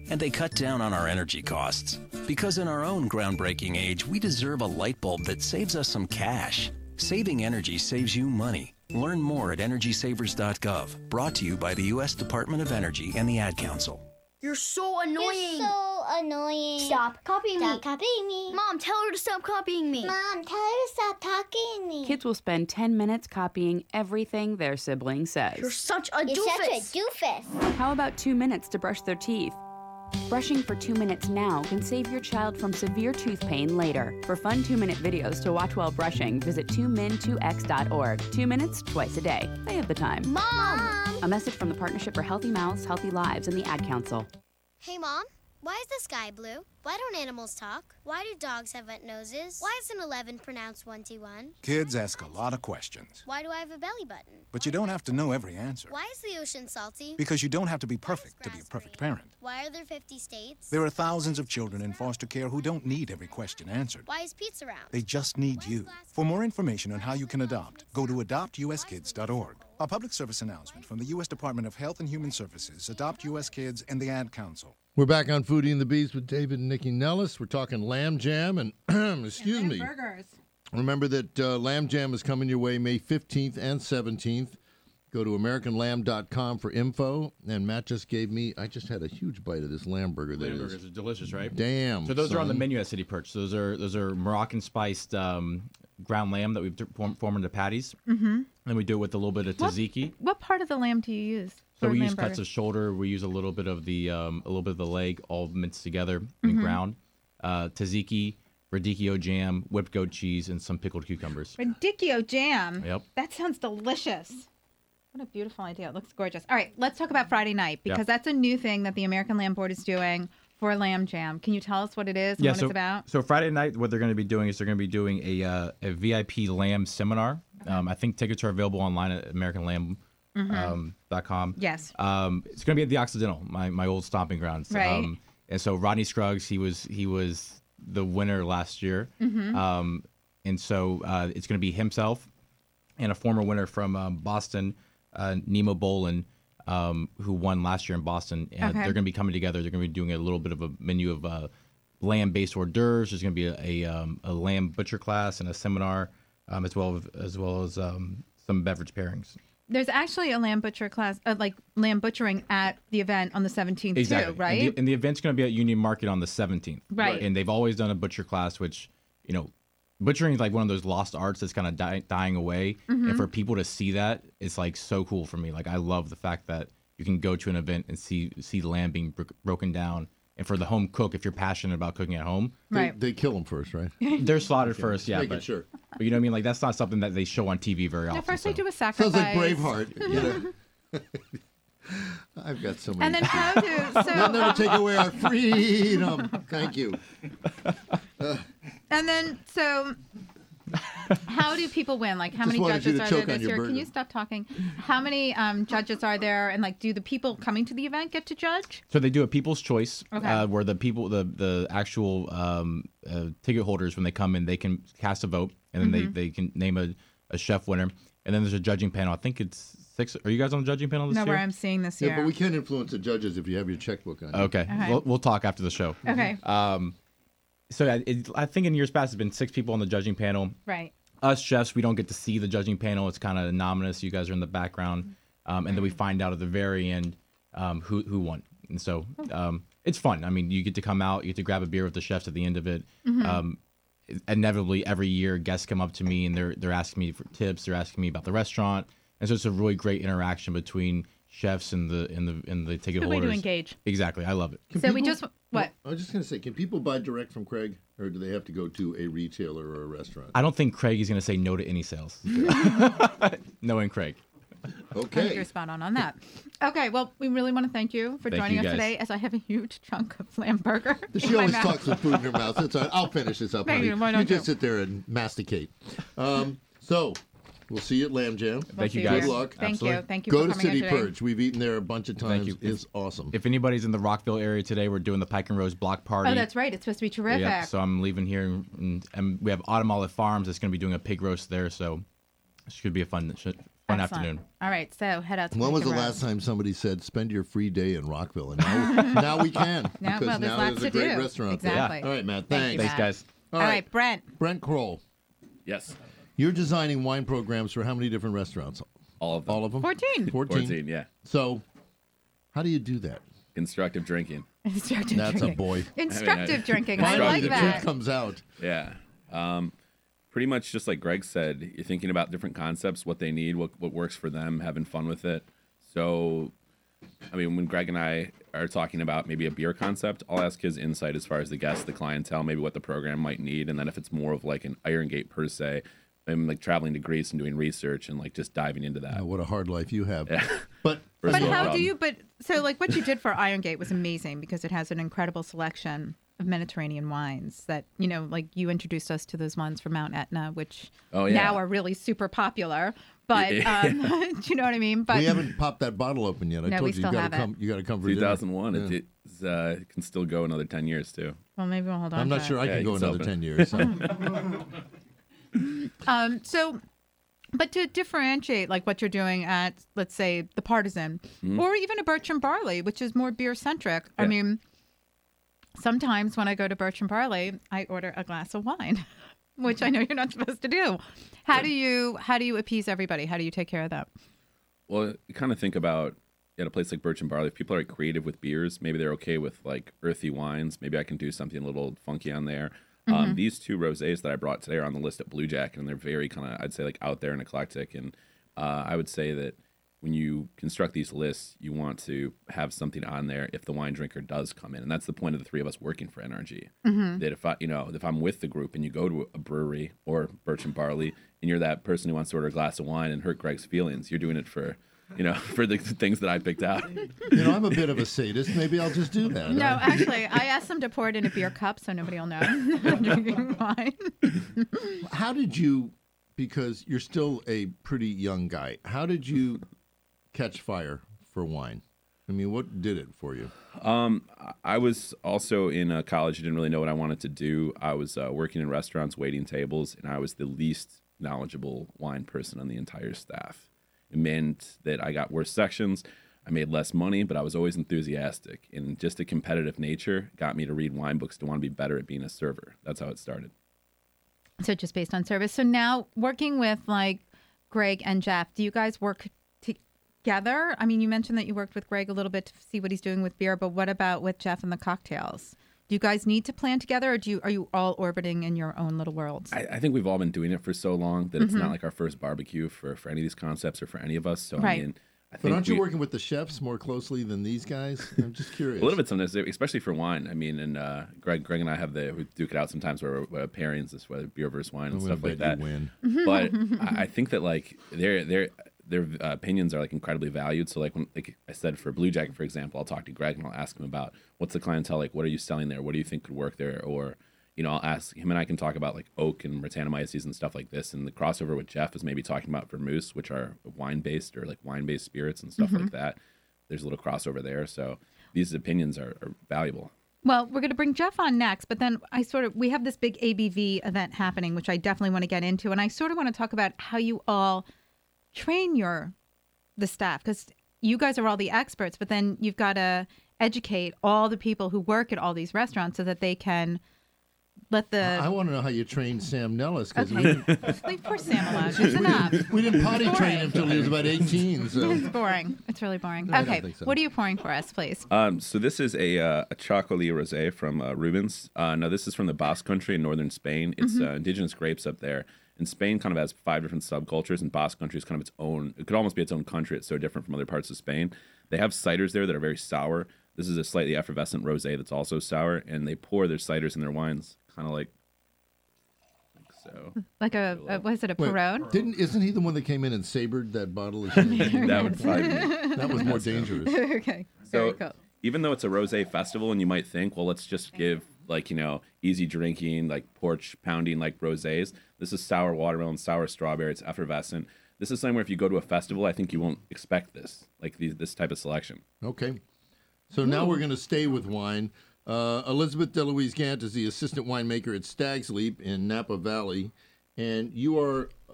And they cut down on our energy costs. Because in our own groundbreaking age, we deserve a light bulb that saves us some cash. Saving energy saves you money. Learn more at energy savers dot gov. Brought to you by the U S Department of Energy and the Ad Council. You're so annoying. You're so annoying. Stop copying stop me. copying me. Mom, tell her to stop copying me. Mom, tell her to stop talking to me. Kids will spend ten minutes copying everything their sibling says. You're such a You're doofus. such a doofus. How about two minutes to brush their teeth? Brushing for two minutes now can save your child from severe tooth pain later. For fun two-minute videos to watch while brushing, visit two min two x dot org. Two minutes, twice a day. They have the time. Mom! A message from the Partnership for Healthy Mouths, Healthy Lives, and the Ad Council. Hey, Mom, why is the sky blue? Why don't animals talk? Why do dogs have wet noses? Why is an eleven pronounced twenty-one? Kids ask a lot of questions, Why do I have a belly button? but you don't have to know every answer. Why is the ocean salty? Because you don't have to be perfect to be a perfect parent. Why are there fifty states? There are thousands of children in foster care who don't need every question answered. Why is pizza round? They just need you. For more information on how you can adopt, go to adopt u s kids dot org. A public service announcement from the U S Department of Health and Human Services, Adopt U S Kids, and the Ad Council. We're back on Foodie and the Beast with David and Nikki Nellis. We're talking lamb jam and, excuse and me. burgers. Remember that uh, lamb jam is coming your way May fifteenth and seventeenth. Go to american lamb dot com for info. And Matt just gave me, I just had a huge bite of this lamb burger. That Lamb is burgers are delicious, right? Damn. So those are on the son. menu at City Perch. Those are those are Moroccan spiced um, ground lamb that we've form, formed into patties. Mm-hmm. And we do it with a little bit of What- tzatziki. What part of the lamb do you use? So for we lamb use cuts burger? of shoulder. We use a little bit of the um, a little bit of the leg, all minced together and Mhm. ground. Uh, tzatziki, radicchio jam, whipped goat cheese, and some pickled cucumbers. Radicchio jam. Yep. That sounds delicious. What a beautiful idea. It looks gorgeous. All right, let's talk about Friday night because Yep. that's a new thing that the American Lamb Board is doing for Lamb Jam. Can you tell us what it is and Yeah, what so, it's about? so Friday night, what they're going to be doing is they're going to be doing a uh, a V I P lamb seminar. Um, I think tickets are available online at american lamb dot com. Mhm. Yes. Um, it's going to be at the Occidental, my, my old stomping grounds. Right. Um, and so Rodney Scruggs, he was he was the winner last year. Mhm. Um, and so uh, it's going to be himself and a former winner from um, Boston, uh, Nemo Bolin, um, who won last year in Boston. And Okay. they're going to be coming together. They're going to be doing a little bit of a menu of uh, lamb-based hors d'oeuvres. There's going to be a, a, um, a lamb butcher class and a seminar, um, as well as, as well as um, some beverage pairings. There's actually a lamb butcher class, uh, like lamb butchering at the event on the seventeenth Exactly. too, right? And the, and the event's going to be at Union Market on the seventeenth. Right. And they've always done a butcher class, which, you know, butchering is like one of those lost arts that's kind of die, dying away. Mhm. And for people to see that, it's like so cool for me. Like I love the fact that you can go to an event and see see the lamb being bro- broken down. And for the home cook, if you're passionate about cooking at home, They, they kill them first, right? they're slaughtered Okay, first. Yeah, making but, sure. but you know what I mean. Like that's not something that they show on T V very No, often. first so. they do a sacrifice. Sounds like Braveheart. You know? I've got so many. And then how do so? They'll never take away our freedom. Thank you. Uh, And then so, how do people win? Like, how Just many wanted you judges to are there choke on this your year? Can burger. you stop talking? How many um, judges are there? And like, do the people coming to the event get to judge? So they do a people's choice, Okay. uh, where the people, the the actual um, uh, ticket holders, when they come in, they can cast a vote, and then Mhm. they, they can name a, a chef winner, and then there's a judging panel. I think it's six. Are you guys on the judging panel this No, year? where I'm seeing this yeah, year. but we can influence the judges if you have your checkbook on. you. Okay, Okay. We'll, we'll talk after the show. Okay. Um, so yeah, it, I think in years past, it's been six people on the judging panel. Right. Us chefs, we don't get to see the judging panel. It's kind of anonymous. You guys are in the background, um, and then we find out at the very end um, who who won. And so um, it's fun. I mean, you get to come out, you get to grab a beer with the chefs at the end of it. Mhm. Um, inevitably, every year, guests come up to me and they're they're asking me for tips. They're asking me about the restaurant, and so it's a really great interaction between chefs and the and the and the ticket Good way to holders. engage. Exactly, I love it. Can So we people- just what? I was just going to say, can people buy direct from Craig, or do they have to go to a retailer or a restaurant? I don't think Craig is going to say no to any sales. Knowing Craig. I think you're spot on on that. Okay, well, we really want to thank you for Thank joining you, us guys. today, as I have a huge chunk of lamb burger. in She my always mouth. talks with food in her mouth. It's all right. I'll finish this up, Thank honey. you. Why You don't just you? sit there and masticate. Um, so, we'll see you at Lamb Jam. Thank you, see you guys. there. Good luck. Thank Absolutely. you. Thank you Go for to coming City out today. Purge. We've eaten there a bunch of times. you. It's awesome. If anybody's in the Rockville area today, we're doing the Pike and Rose block party. Oh, that's right. It's supposed to be terrific. Yep, so I'm leaving here, and, and we have Autumn Olive Farms that's going to be doing a pig roast there. So it should be a fun, should, Fun Excellent. afternoon. All right, so head out to When was the Quaker last Road. time somebody said, spend your free day in Rockville? And now, now we can. Now- because well, there's now lots there's a to great do. restaurant Exactly. there. All right, Matt. Thank Thanks. you, Thanks, Matt. guys. All All right. right, Brent. Brent Kroll. Yes. You're designing wine programs for how many different restaurants? All of them. All of them? fourteen. fourteen. fourteen, yeah. So, how do you do that? Constructive drinking. Instructive That's a drinking. boy. Instructive drinking. I Finally, like the that. truth comes out. Yeah. Um, pretty much just like Greg said, you're thinking about different concepts, what they need, what, what works for them, having fun with it. So, I mean, when Greg and I are talking about maybe a beer concept, I'll ask his insight as far as the guests, the clientele, maybe what the program might need. And then if it's more of like an Iron Gate per se, I'm like traveling to Greece and doing research and like just diving into that. Oh, what a hard life you have. Yeah. But But First world how do problem. you? But so like what you did for Iron Gate was amazing because it has an incredible selection of Mediterranean wines that you know, like you introduced us to those ones from Mount Etna, which Oh, yeah. now are really super popular. But Yeah. um, do you know what I mean? But we haven't popped that bottle open yet. I No, told we you, you still gotta have it. come. You got to come for dinner. two thousand one, Yeah. it, it's, uh, it can still go another ten years too. well, maybe we'll hold on. I'm to not it. sure I Yeah, can you go can another sell ten it. years. So. Um, so, but to differentiate, like what you're doing at, let's say, the Partisan, Mhm. or even a Bertram Barley, which is more beer centric. I Yeah. mean, sometimes when I go to Bertram Barley, I order a glass of wine, which I know you're not supposed to do. How do you how do you appease everybody? How do you take care of that? Well, you kind of think about at a place like Birch and Barley, if people are creative with beers, maybe they're okay with like earthy wines. Maybe I can do something a little funky on there. Um, Mhm. these two rosés that I brought today are on the list at Blue Jacket, and they're very kind of, I'd say, like out there and eclectic. And uh, I would say that when you construct these lists, you want to have something on there if the wine drinker does come in, and that's the point of the three of us working for N R G. Mhm. That if I, you know, if I'm with the group and you go to a brewery or Birch and Barley, and you're that person who wants to order a glass of wine and hurt Greg's feelings, you're doing it for, you know, for the things that I picked out. You know, I'm a bit of a sadist. Maybe I'll just do that. No, I- actually, I asked them to pour it in a beer cup so nobody will know I'm drinking wine. How did you, because you're still a pretty young guy, how did you catch fire for wine? I mean, what did it for you? Um, I was also in uh, college. I didn't really know what I wanted to do. I was uh, working in restaurants, waiting tables, and I was the least knowledgeable wine person on the entire staff. It meant that I got worse sections. I made less money, but I was always enthusiastic. And just a competitive nature got me to read wine books to want to be better at being a server. That's how it started. So just based on service. So now working with like Greg and Jeff, do you guys work together? I mean, you mentioned that you worked with Greg a little bit to see what he's doing with beer, but what about with Jeff and the cocktails? Do you guys need to plan together, or do you are you all orbiting in your own little worlds? I, I think we've all been doing it for so long that it's Mhm. not like our first barbecue for, for any of these concepts or for any of us. So, Right. I mean, I But think aren't you we- working with the chefs more closely than these guys? I'm just curious. A little bit sometimes, especially for wine. I mean, and uh, Greg, Greg and I have the we duke it out sometimes where we're uh, pairings, this whether beer versus wine and I'm stuff gonna like bet that. you win. But I, I think that like their their their uh, opinions are like incredibly valued. So like when like I said for Blue Jacket, for example, I'll talk to Greg and I'll ask him about what's the clientele like, what are you selling there, what do you think could work there, or you know, I'll ask him and I can talk about like oak and Brettanomyces and stuff like this. And the crossover with Jeff is maybe talking about vermouths, which are wine based or like wine based spirits and stuff Mhm. like that. There's a little crossover there. So these opinions are, are valuable. Well, we're going to bring Jeff on next, but then I sort of we have this big A B V event happening, which I definitely want to get into, and I sort of want to talk about how you all train your the staff, because you guys are all the experts, but then you've got to educate all the people who work at all these restaurants so that they can let the. I want to know how you trained Sam Nellis. Cause we Okay, didn't, leave poor Sam alone. It's enough. we didn't potty It's train boring. him until he was about eighteen. So. It's boring. It's really boring. I don't Okay, think so. what are you pouring for us, please? Um, so this is a uh, a chocolate rosé from uh, Rubens. Uh, now this is from the Basque Country in northern Spain. It's Mhm. uh, indigenous grapes up there. And Spain kind of has five different subcultures, and Basque Country is kind of its own. It could almost be its own country. It's so different from other parts of Spain. They have ciders there that are very sour. This is a slightly effervescent rosé that's also sour, and they pour their ciders in their wines, kind of like, like so. Like a, a what is it, a Wait, Peroni? Didn't isn't he the one that came in and sabered that bottle of That champagne? would probably be- That was more dangerous. Okay, very So cool. even though it's a rosé festival, and you might think, well, let's just give like you know easy drinking, like porch pounding, like rosés. This is sour watermelon, sour strawberry. It's effervescent. This is somewhere if you go to a festival, I think you won't expect this, like these, this type of selection. Okay. So now we're going to stay with wine. Uh, Elizabeth DeLuise Gant is the assistant winemaker at Stag's Leap in Napa Valley. And you are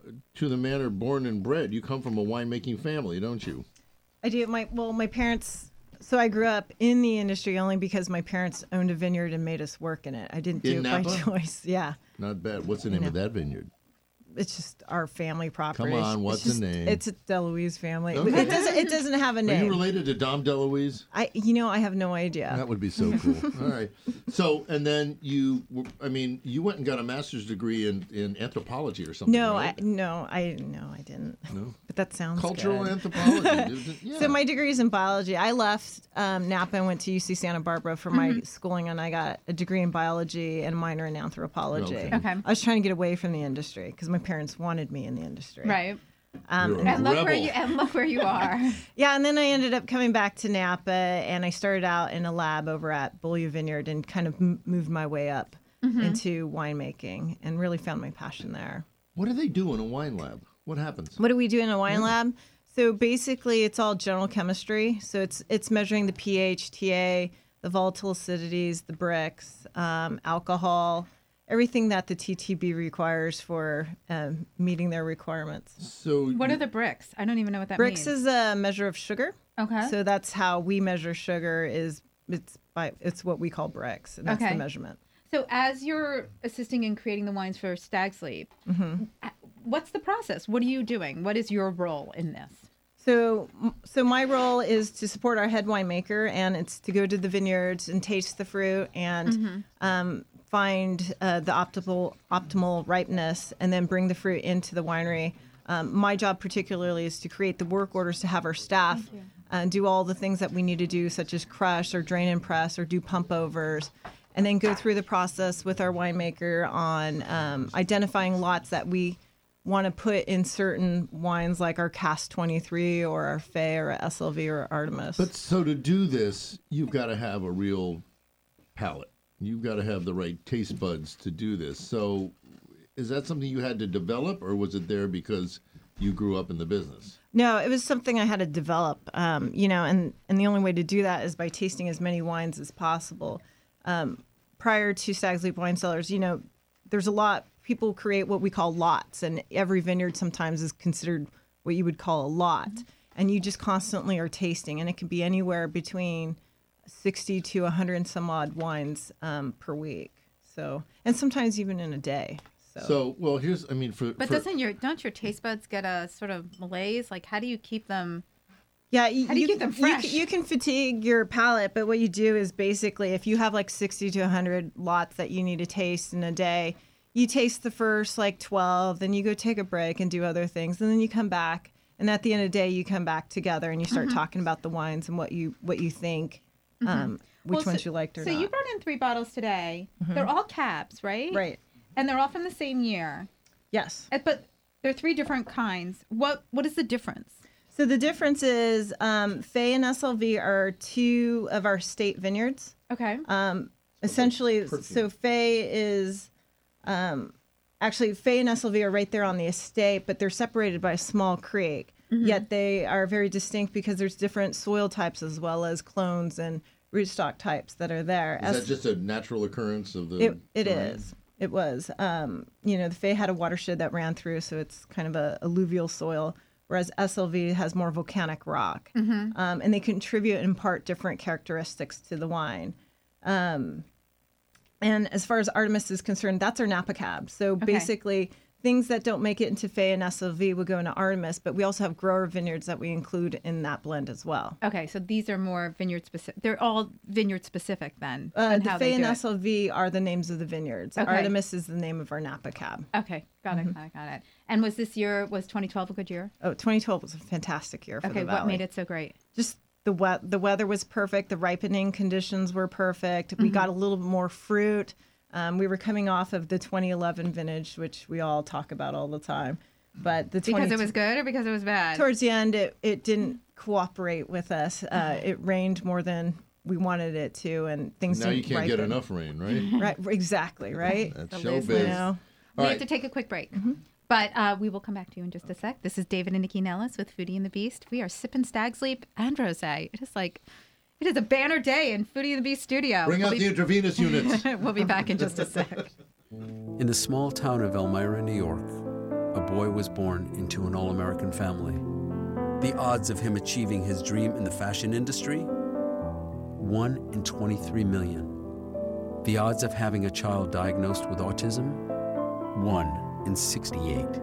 to the manor born and bred. You come from a winemaking family, don't you? I do. My well, my parents. So I grew up in the industry only because my parents owned a vineyard and made us work in it. I didn't do In it by Napa? choice. Yeah, Not bad. What's the name No. of that vineyard? it's just our family property. Come on, what's it's the just- name? It's a DeLuise family. Okay. It doesn't. It doesn't have a Are name. you related to Dom DeLuise? I. You know, I have no idea. That would be so cool. All right. So, and then you, were- I mean, you went and got a master's degree in, in anthropology or something, No, right? I no, I no, I didn't. No? But that sounds Cultural good. anthropology. Yeah. So my degree is in biology. I left um, Napa and went to U C Santa Barbara for my Mhm. schooling, and I got a degree in biology and a minor in anthropology. Okay. Okay. I was trying to get away from the industry because my parents wanted me in the industry. Right. Um, You're a and look where rebel. you and look where you are. Yeah, and then I ended up coming back to Napa, and I started out in a lab over at Beaulieu Vineyard, and kind of m- moved my way up Mhm. into winemaking, and really found my passion there. What do they do in a wine lab? What happens? What do we do in a wine Yeah. lab? So basically, it's all general chemistry. So it's it's measuring the pH, T A, the volatile acidities, the bricks, um, alcohol, everything that the T T B requires for um, meeting their requirements. So What are the bricks? I don't even know what that bricks means. is a measure of sugar. Okay. So that's how we measure sugar. Is it's by it's what we call bricks, and that's Okay. the measurement. So as you're assisting in creating the wines for Stag Sleep, Mhm. what's the process? What are you doing? What is your role in this? So, so my role is to support our head winemaker, and it's to go to the vineyards and taste the fruit and Mhm. um, find uh, the optimal optimal ripeness, and then bring the fruit into the winery. Um, my job particularly is to create the work orders to have our staff uh, do all the things that we need to do, such as crush or drain and press or do pump overs, and then go through the process with our winemaker on um, identifying lots that we want to put in certain wines, like our Cask twenty-three or our Fay or our S L V or Artemis. But so to do this, you've got to have a real palate. You've got to have the right taste buds to do this. So is that something you had to develop, or was it there because you grew up in the business? No, it was something I had to develop, um, you know, and, and the only way to do that is by tasting as many wines as possible. Um, prior to Stag's Leap Wine Cellars, you know, there's a lot, people create what we call lots, and every vineyard sometimes is considered what you would call a lot. And you just constantly are tasting, and it can be anywhere between sixty to one hundred and some odd wines um, per week. So, and sometimes even in a day. So, So, well, here's, I mean, for. But for, doesn't your don't your taste buds get a sort of malaise? Like, how do you keep them? Yeah, you, How do you keep them you fresh? can- You, can fatigue your palate, but what you do is basically, if you have like sixty to one hundred lots that you need to taste in a day, you taste the first like twelve, then you go take a break and do other things, and then you come back, and at the end of the day, you come back together and you start Mhm. talking about the wines and what you what you think, Mhm. um, which Well, ones so, you liked or so not. you brought in three bottles today. Mhm. They're all cabs, right? Right. And they're all from the same year. Yes. Uh, But they're three different kinds. What What is the difference? So the difference is um, Fay and S L V are two of our state vineyards. Okay. Um, essentially, so Fay is um, actually Fay and S L V are right there on the estate, but they're separated by a small creek. Mhm. Yet they are very distinct because there's different soil types as well as clones and rootstock types that are there. Is S- that just a natural occurrence of the. it it terrain? is. It was. Um, you know, the Fay had a watershed that ran through, so it's kind of a alluvial soil, whereas S L V has more volcanic rock. Mhm. Um, and they contribute in part different characteristics to the wine. Um, and as far as Artemis is concerned, that's our Napa cab. So Okay. basically, things that don't make it into Fay and S L V will go into Artemis, but we also have grower vineyards that we include in that blend as well. Okay, so these are more vineyard specific. They're all vineyard specific then. Uh, and the how Fay they and do it. S L V are the names of the vineyards. Okay. Artemis is the name of our Napa cab. Okay, got it, got it, got it. And was this year was twenty twelve a good year? Oh, twenty twelve was a fantastic year for Okay, the what valley. made it so great? Just the we- the weather was perfect. The ripening conditions were perfect. We Mhm. got a little more fruit. Um, we were coming off of the twenty eleven vintage, which we all talk about all the time. But the Because it 20 was good or because it was bad? towards the end, it, it didn't cooperate with us. Uh, it rained more than we wanted it to, and things Now you didn't can't get ripen. enough rain, right? Right, exactly, right? That's The Liz showbiz. Liz. You know? We All have right. to take a quick break. But uh, we will come back to you in just a sec. This is David and Nikki Nellis with Foodie and the Beast. We are sipping Stag Sleep and Rosé. It is like, it is a banner day in Foodie and the Beast studio. Bring We'll out be- the intravenous units. We'll be back in just a sec. In the small town of Elmira, New York, a boy was born into an all-American family. The odds of him achieving his dream in the fashion industry? one in twenty-three million. The odds of having a child diagnosed with autism? one in sixty-eight.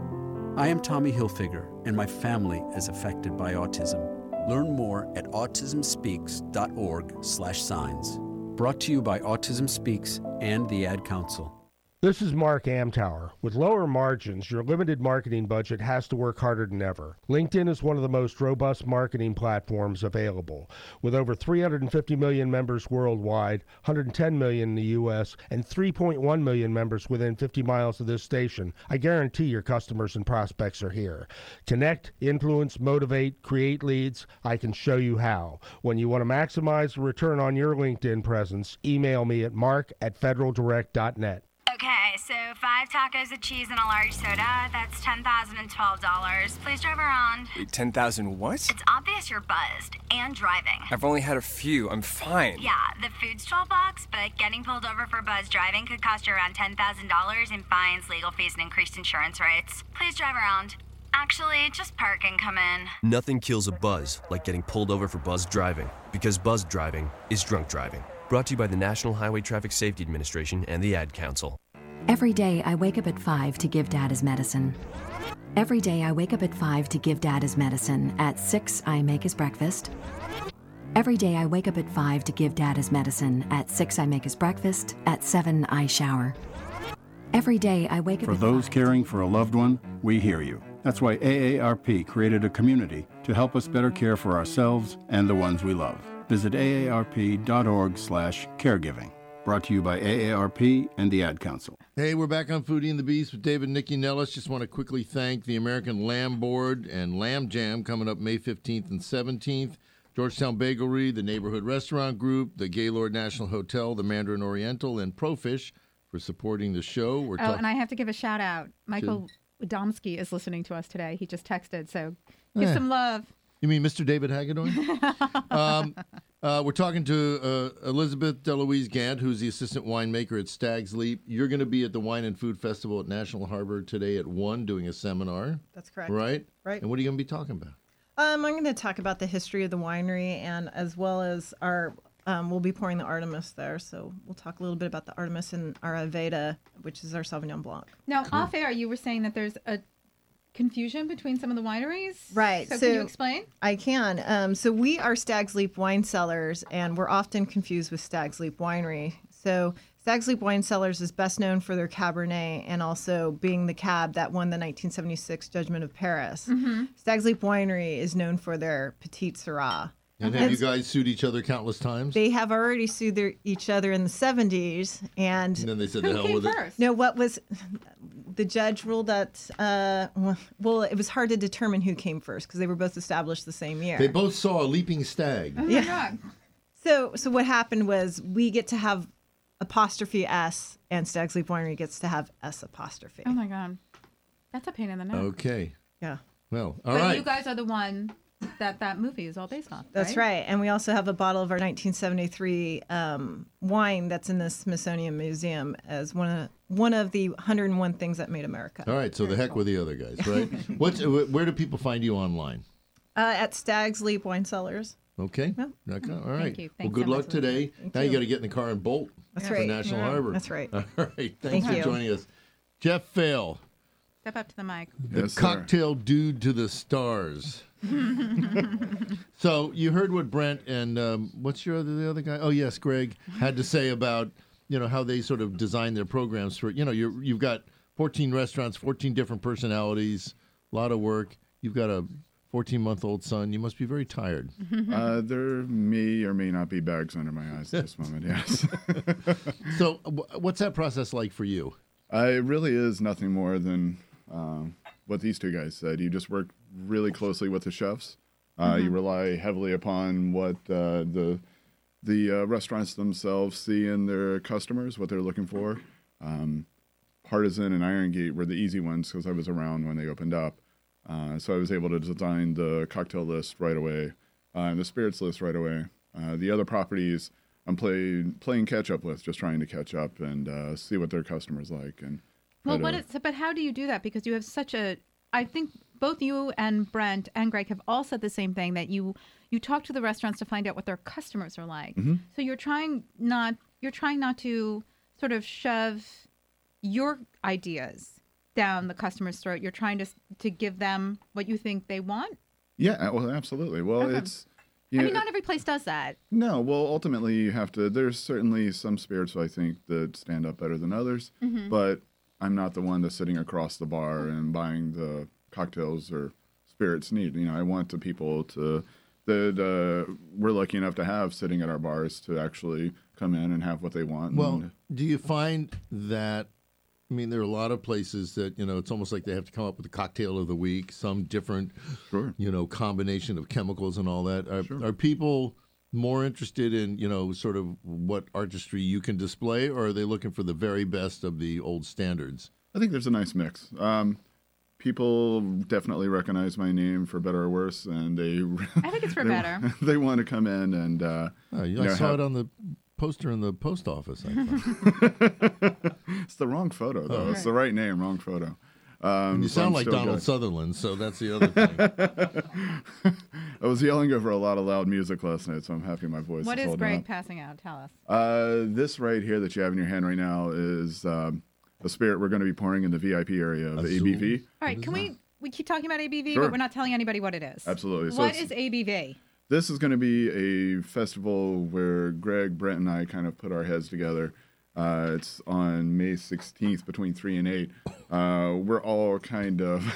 I am Tommy Hilfiger, and my family is affected by autism. Learn more at autism speaks dot org slash signs. Brought to you by Autism Speaks and the Ad Council. This is Mark Amtower. With lower margins, your limited marketing budget has to work harder than ever. LinkedIn is one of the most robust marketing platforms available. With over three hundred fifty million members worldwide, one hundred ten million in the U S, and three point one million members within fifty miles of this station, I guarantee your customers and prospects are here. Connect, influence, motivate, create leads. I can show you how. When you want to maximize the return on your LinkedIn presence, email me at mark at federal direct dot net. Okay, so five tacos of cheese and a large soda, that's ten thousand twelve dollars. Please drive around. ten thousand what? It's obvious you're buzzed and driving. I've only had a few. I'm fine. Yeah, the food's twelve bucks, but getting pulled over for buzz driving could cost you around ten thousand dollars in fines, legal fees, and increased insurance rates. Please drive around. Actually, just park and come in. Nothing kills a buzz like getting pulled over for buzz driving, because buzz driving is drunk driving. Brought to you by the National Highway Traffic Safety Administration and the Ad Council. Every day I wake up at five to give Dad his medicine. Every day I wake up at five to give Dad his medicine. At six I make his breakfast. Every day I wake up at five to give Dad his medicine. At six I make his breakfast. At seven I shower. Every day I wake up For at those five. caring for a loved one, we hear you. That's why A A R P created a community to help us better care for ourselves and the ones we love. Visit A A R P dot org slash caregiving. Brought to you by A A R P and the Ad Council. Hey, we're back on Foodie and the Beast with David and Nikki Nellis. Just want to quickly thank the American Lamb Board and Lamb Jam coming up May fifteenth and seventeenth. Georgetown Bagelry, the Neighborhood Restaurant Group, the Gaylord National Hotel, the Mandarin Oriental, and Profish for supporting the show. We're Oh, talk- and I have to give a shout out. Michael Domsky is listening to us today. He just texted, so give Yeah. some love. You mean Mister David Hagedorn? um, uh, we're talking to uh, Elizabeth DeLuise Gant, who's the assistant winemaker at Stag's Leap. You're going to be at the Wine and Food Festival at National Harbor today at one doing a seminar. That's correct. Right? Right. And what are you going to be talking about? Um, I'm going to talk about the history of the winery, and as well as our, um, we'll be pouring the Artemis there. So we'll talk a little bit about the Artemis and our Aveda, which is our Sauvignon Blanc. Now, off air, you were saying that there's a confusion between some of the wineries. Right. So, can you explain? I can. Um, so we are Stag's Leap wine cellars, and we're often confused with Stag's Leap Winery. So Stag's Leap Wine Cellars is best known for their Cabernet and also being the cab that won the nineteen seventy-six Judgment of Paris. Mm-hmm. Stag's Leap Winery is known for their Petite Syrah. And have you guys sued each other countless times? They have already sued their, each other in the seventies, and, And then they said the hell with it. No, what was the judge ruled that? Uh, well, it was hard to determine who came first because they were both established the same year. They both saw a leaping stag. Oh, my Yeah. God. So, so what happened was we get to have apostrophe S, and Stag's Leap Winery gets to have S apostrophe. Oh, my God. That's a pain in the neck. Okay. Yeah. Well, all but right. you guys are the one that that movie is all based on. That's right. And we also have a bottle of our nineteen seventy-three um, wine that's in the Smithsonian Museum as one of one of the one hundred one things that made America. All right, so the heck with the other guys, right? What's where do people find you online? Uh, at Stag's Leap Wine Cellars. Okay. Okay. All right. you. Well, Thanks good so luck much. today. Thank now you you. got to get in the car and bolt. That's to right. National Yeah. Harbor. That's right. All right. Thanks Thank for you. joining us, Jeff Fail, Step up to the mic. the Yes, sir. cocktail dude to the stars. So you heard what Brent and um, what's your other the other guy? Oh yes, Greg had to say about you know how they sort of design their programs for you know you you've got fourteen restaurants, fourteen different personalities, a lot of work. You've got a fourteen month old son. You must be very tired. uh, there may or may not be bags under my eyes at this moment, yes. So wh- what's that process like for you? Uh, it really is nothing more than um, what these two guys said. You just work really closely with the chefs. Uh, Mm-hmm. You rely heavily upon what uh, the the uh, restaurants themselves see in their customers, what they're looking for. Um, Partisan and Iron Gate were the easy ones because I was around when they opened up. Uh, so I was able to design the cocktail list right away uh, and the spirits list right away. Uh, the other properties I'm play, playing catch up with, just trying to catch up and uh, see what their customers like. And Well, try what to- is, but how do you do that? Because you have such a, I think both you and Brent and Greg have all said the same thing, that you you talk to the restaurants to find out what their customers are like. Mhm. So you're trying not you're trying not to sort of shove your ideas down the customer's throat. You're trying to to give them what you think they want. Yeah, well, absolutely. Well, Okay. it's. I You mean, know, not every place does that. No, well, ultimately you have to. There's certainly some spirits I think that stand up better than others, Mhm. but I'm not the one that's sitting across the bar and buying the cocktails or spirits needed. You know, I want the people to that uh, we're lucky enough to have sitting at our bars to actually come in and have what they want. Well, and, do you find that? I mean, there are a lot of places that, you know, it's almost like they have to come up with a cocktail of the week, some different, sure. you know, combination of chemicals and all that. Are, are people more interested in, you know, sort of what artistry you can display, or are they looking for the very best of the old standards? I think there's a nice mix. Um, people definitely recognize my name for better or worse, and they. I think it's for they, better. They want to come in and. Uh, Oh, you I know, saw have- it on the poster in the post office. I thought. It's the wrong photo, though. Oh. It's the right name, wrong photo. Um, you so sound I'm like still Donald good. Sutherland, so that's the other thing. I was yelling over a lot of loud music last night, so I'm happy my voice What is is holding Greg up. passing out? Tell us. Uh, this right here that you have in your hand right now is um, a spirit we're going to be pouring in the V I P area of the A B V. All right, can we we keep talking about A B V, Sure. but we're not telling anybody what it is. Absolutely. So What it's- is A B V? This is going to be a festival where Greg, Brent, and I kind of put our heads together. Uh, it's on May sixteenth between three and eight. Uh, we're all kind of,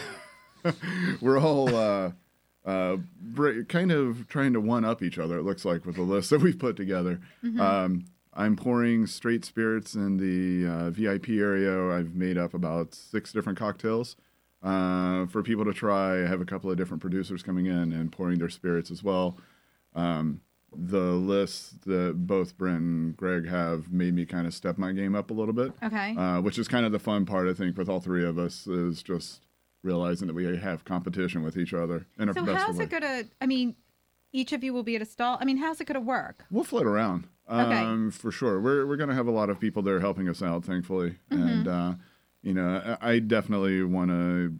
we're all uh, uh, br- kind of trying to one up each other. It looks like with the list that we've put together. Mhm. Um, I'm pouring straight spirits in the uh, V I P area. I've made up about six different cocktails uh, for people to try. I have a couple of different producers coming in and pouring their spirits as well. Um, the list that both Brent and Greg have made me kind of step my game up a little bit. Okay. Uh, which is kind of the fun part, I think, with all three of us, is just realizing that we have competition with each other in a So professional how's way. it gonna? I mean, each of you will be at a stall. I mean, how's it gonna work? We'll float around, Okay. um, for sure. We're we're gonna have a lot of people there helping us out, thankfully, Mhm. and uh, you know, I I definitely want to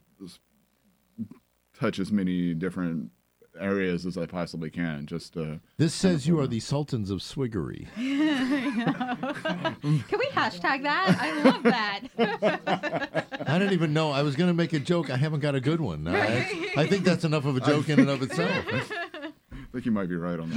touch as many different areas as I possibly can. Just uh, This says you are the Sultans of Swiggery. Can we hashtag that? I love that. I didn't even know. I was going to make a joke. I haven't got a good one. I, I think that's enough of a joke in and of itself. I think you might be right on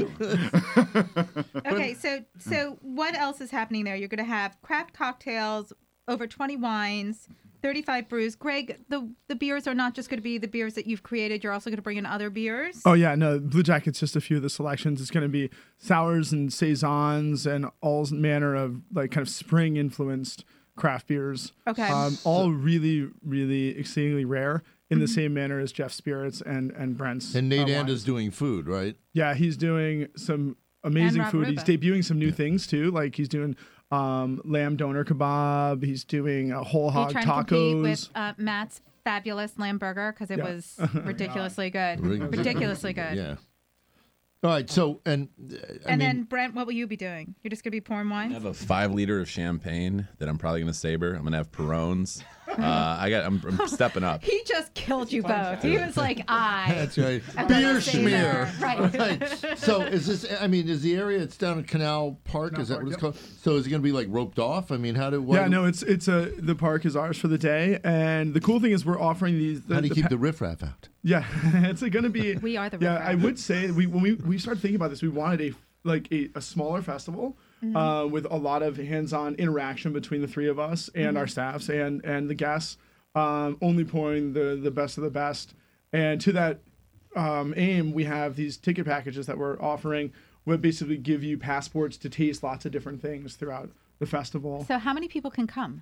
that one. Okay, so so what else is happening there? You're going to have craft cocktails, over twenty wines, thirty-five brews. Greg, the the beers are not just going to be the beers that you've created. You're also going to bring in other beers. Oh yeah, no, Blue Jacket's just a few of the selections. It's going to be sours and saisons and all manner of like kind of spring influenced craft beers. Okay. Um, all really, really exceedingly rare in the same manner as Jeff's Spirits and and Brent's. And Nate uh, Anda's wines. doing food, right? Yeah, he's doing some amazing Rob food. He's Ruba. debuting some new things too. Like he's doing um, lamb doner kebab. He's doing uh, whole Are you hog trying to compete tacos. with uh, Matt's fabulous lamb burger because it Yeah. was ridiculously good, Rid- ridiculously good. Yeah. All right. So, and uh, I And mean, then Brent, what will you be doing? You're just going to be pouring wine. I have a five liter of champagne that I'm probably gonna saber. I'm gonna have Perones. Uh, I got. I'm, I'm stepping up. He just killed you both. He was like, I. That's right. am Beer gonna say schmear. that. Right. So is this? I mean, is the area? It's down at Canal Park. is that what it's called? So is it going to be like roped off? I mean, how do? Yeah, no, it's it's a the park is ours for the day, and the cool thing is we're offering these. The, how do you the keep pa- the riffraff out? Yeah, it's going to be. We are the Yeah, riffraff. I would say we when we we started thinking about this, we wanted a like a, a smaller festival. Mhm. Uh, with a lot of hands-on interaction between the three of us and Mhm. our staffs and and the guests, um, only pouring the the best of the best. And to that um, aim, we have these ticket packages that we're offering, which basically give you passports to taste lots of different things throughout the festival. So how many people can come?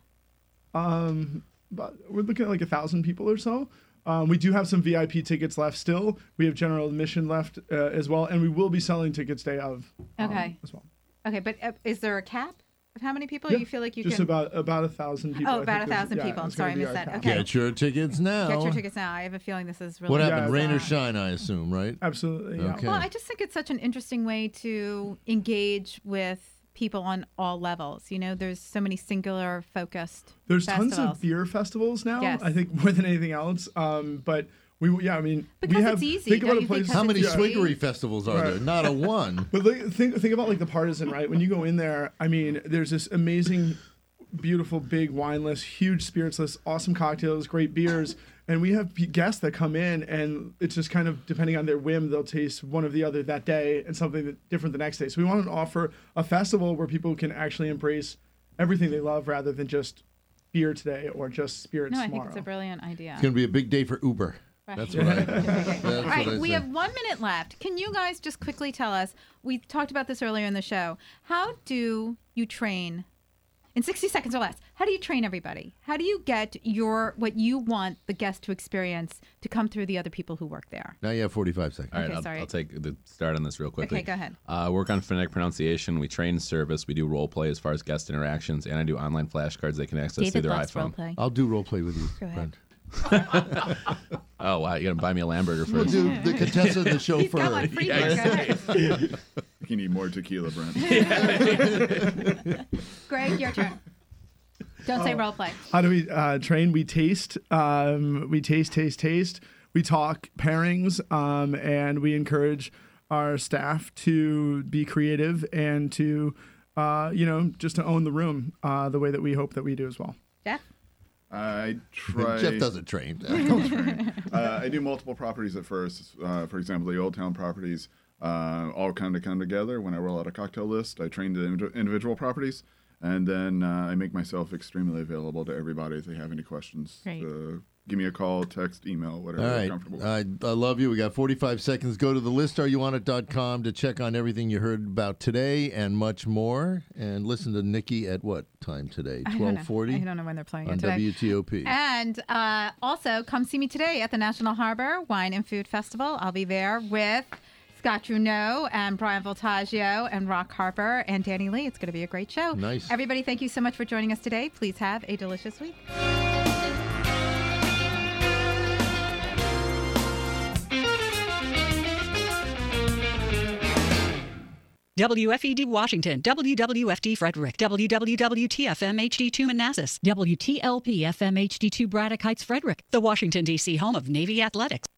Um, but we're looking at like a thousand people or so. Um, we do have some V I P tickets left still. We have general admission left uh, as well, and we will be selling tickets day of um, Okay. as well. Okay, but uh, is there a cap of how many people Yeah, you feel like you just can? about about a thousand people. Oh, I about think a is- thousand yeah, people. I'm is sorry, I gonna be missed our that. cap. Okay. Get your tickets now. Get your tickets now. I have a feeling this is really. What happened? Yeah, Rain or it's, uh, shine, I assume, right? Absolutely. Yeah. Okay. Well, I just think it's such an interesting way to engage with people on all levels. You know, there's so many singular focused There's festivals. tons of beer festivals now. Yes. I think more than anything else. Um, but we, yeah, I mean, Because we have. it's easy, Think don't about you a place. think? How many it's free. swiggery festivals are there? Not a one. But like, think think about like the Partisan, right? When you go in there, I mean, there's this amazing, beautiful, big wine list, huge spirits list, awesome cocktails, great beers, and we have p- guests that come in, and it's just kind of depending on their whim, they'll taste one or the other that day, and something that, different the next day. So we want to offer a festival where people can actually embrace everything they love, rather than just beer today or just spirits No, I tomorrow. think it's a brilliant idea. It's going to be a big day for Uber. Right. That's what I. That's All what right, I we say. have one minute left. Can you guys just quickly tell us? We talked about this earlier in the show. How do you train in sixty seconds or less? How do you train everybody? How do you get your what you want the guest to experience to come through the other people who work there? Now you have forty-five seconds. All right, Okay, I'll, sorry. I'll take the start on this real quickly. Okay, go ahead. Uh, work on phonetic pronunciation. We train service. We do role play as far as guest interactions, and I do online flashcards they can access David through their loves iPhone. role play. I'll do role play with you. Go ahead. Oh wow, you're gonna buy me a Lamburger first. We'll do the Contessa and the chauffeur. got one free, Yeah, go ahead. You need more tequila, Brent. Greg, your turn. Don't say Oh. role play. How do we uh, train? We taste. Um, we taste, taste, taste. We talk pairings, um, and we encourage our staff to be creative and to, uh, you know, just to own the room uh, the way that we hope that we do as well. Jeff? I try. Jeff doesn't train. I don't train. Uh, I do multiple properties at first. Uh, for example, the Old Town properties uh, all kind of come together. When I roll out a cocktail list, I train the indiv- individual properties, and then uh, I make myself extremely available to everybody if they have any questions. Great. Uh, give me a call, text, email, whatever All you're right. comfortable with. I, I love you. We got forty-five seconds. Go to the list are you on it dot com to check on everything you heard about today and much more. And listen to Nikki at what time today? I don't know. twelve forty? I don't know when they're playing on it today. W T O P. And uh, also, come see me today at the National Harbor Wine and Food Festival. I'll be there with Scott Truneau and Brian Voltaggio and Rock Harper and Danny Lee. It's going to be a great show. Nice. Everybody, thank you so much for joining us today. Please have a delicious week. W F E D Washington, W W F D Frederick, W W W T F M H D two Manassas, W T L P F M H D two Braddock Heights Frederick, the Washington, D C home of Navy Athletics.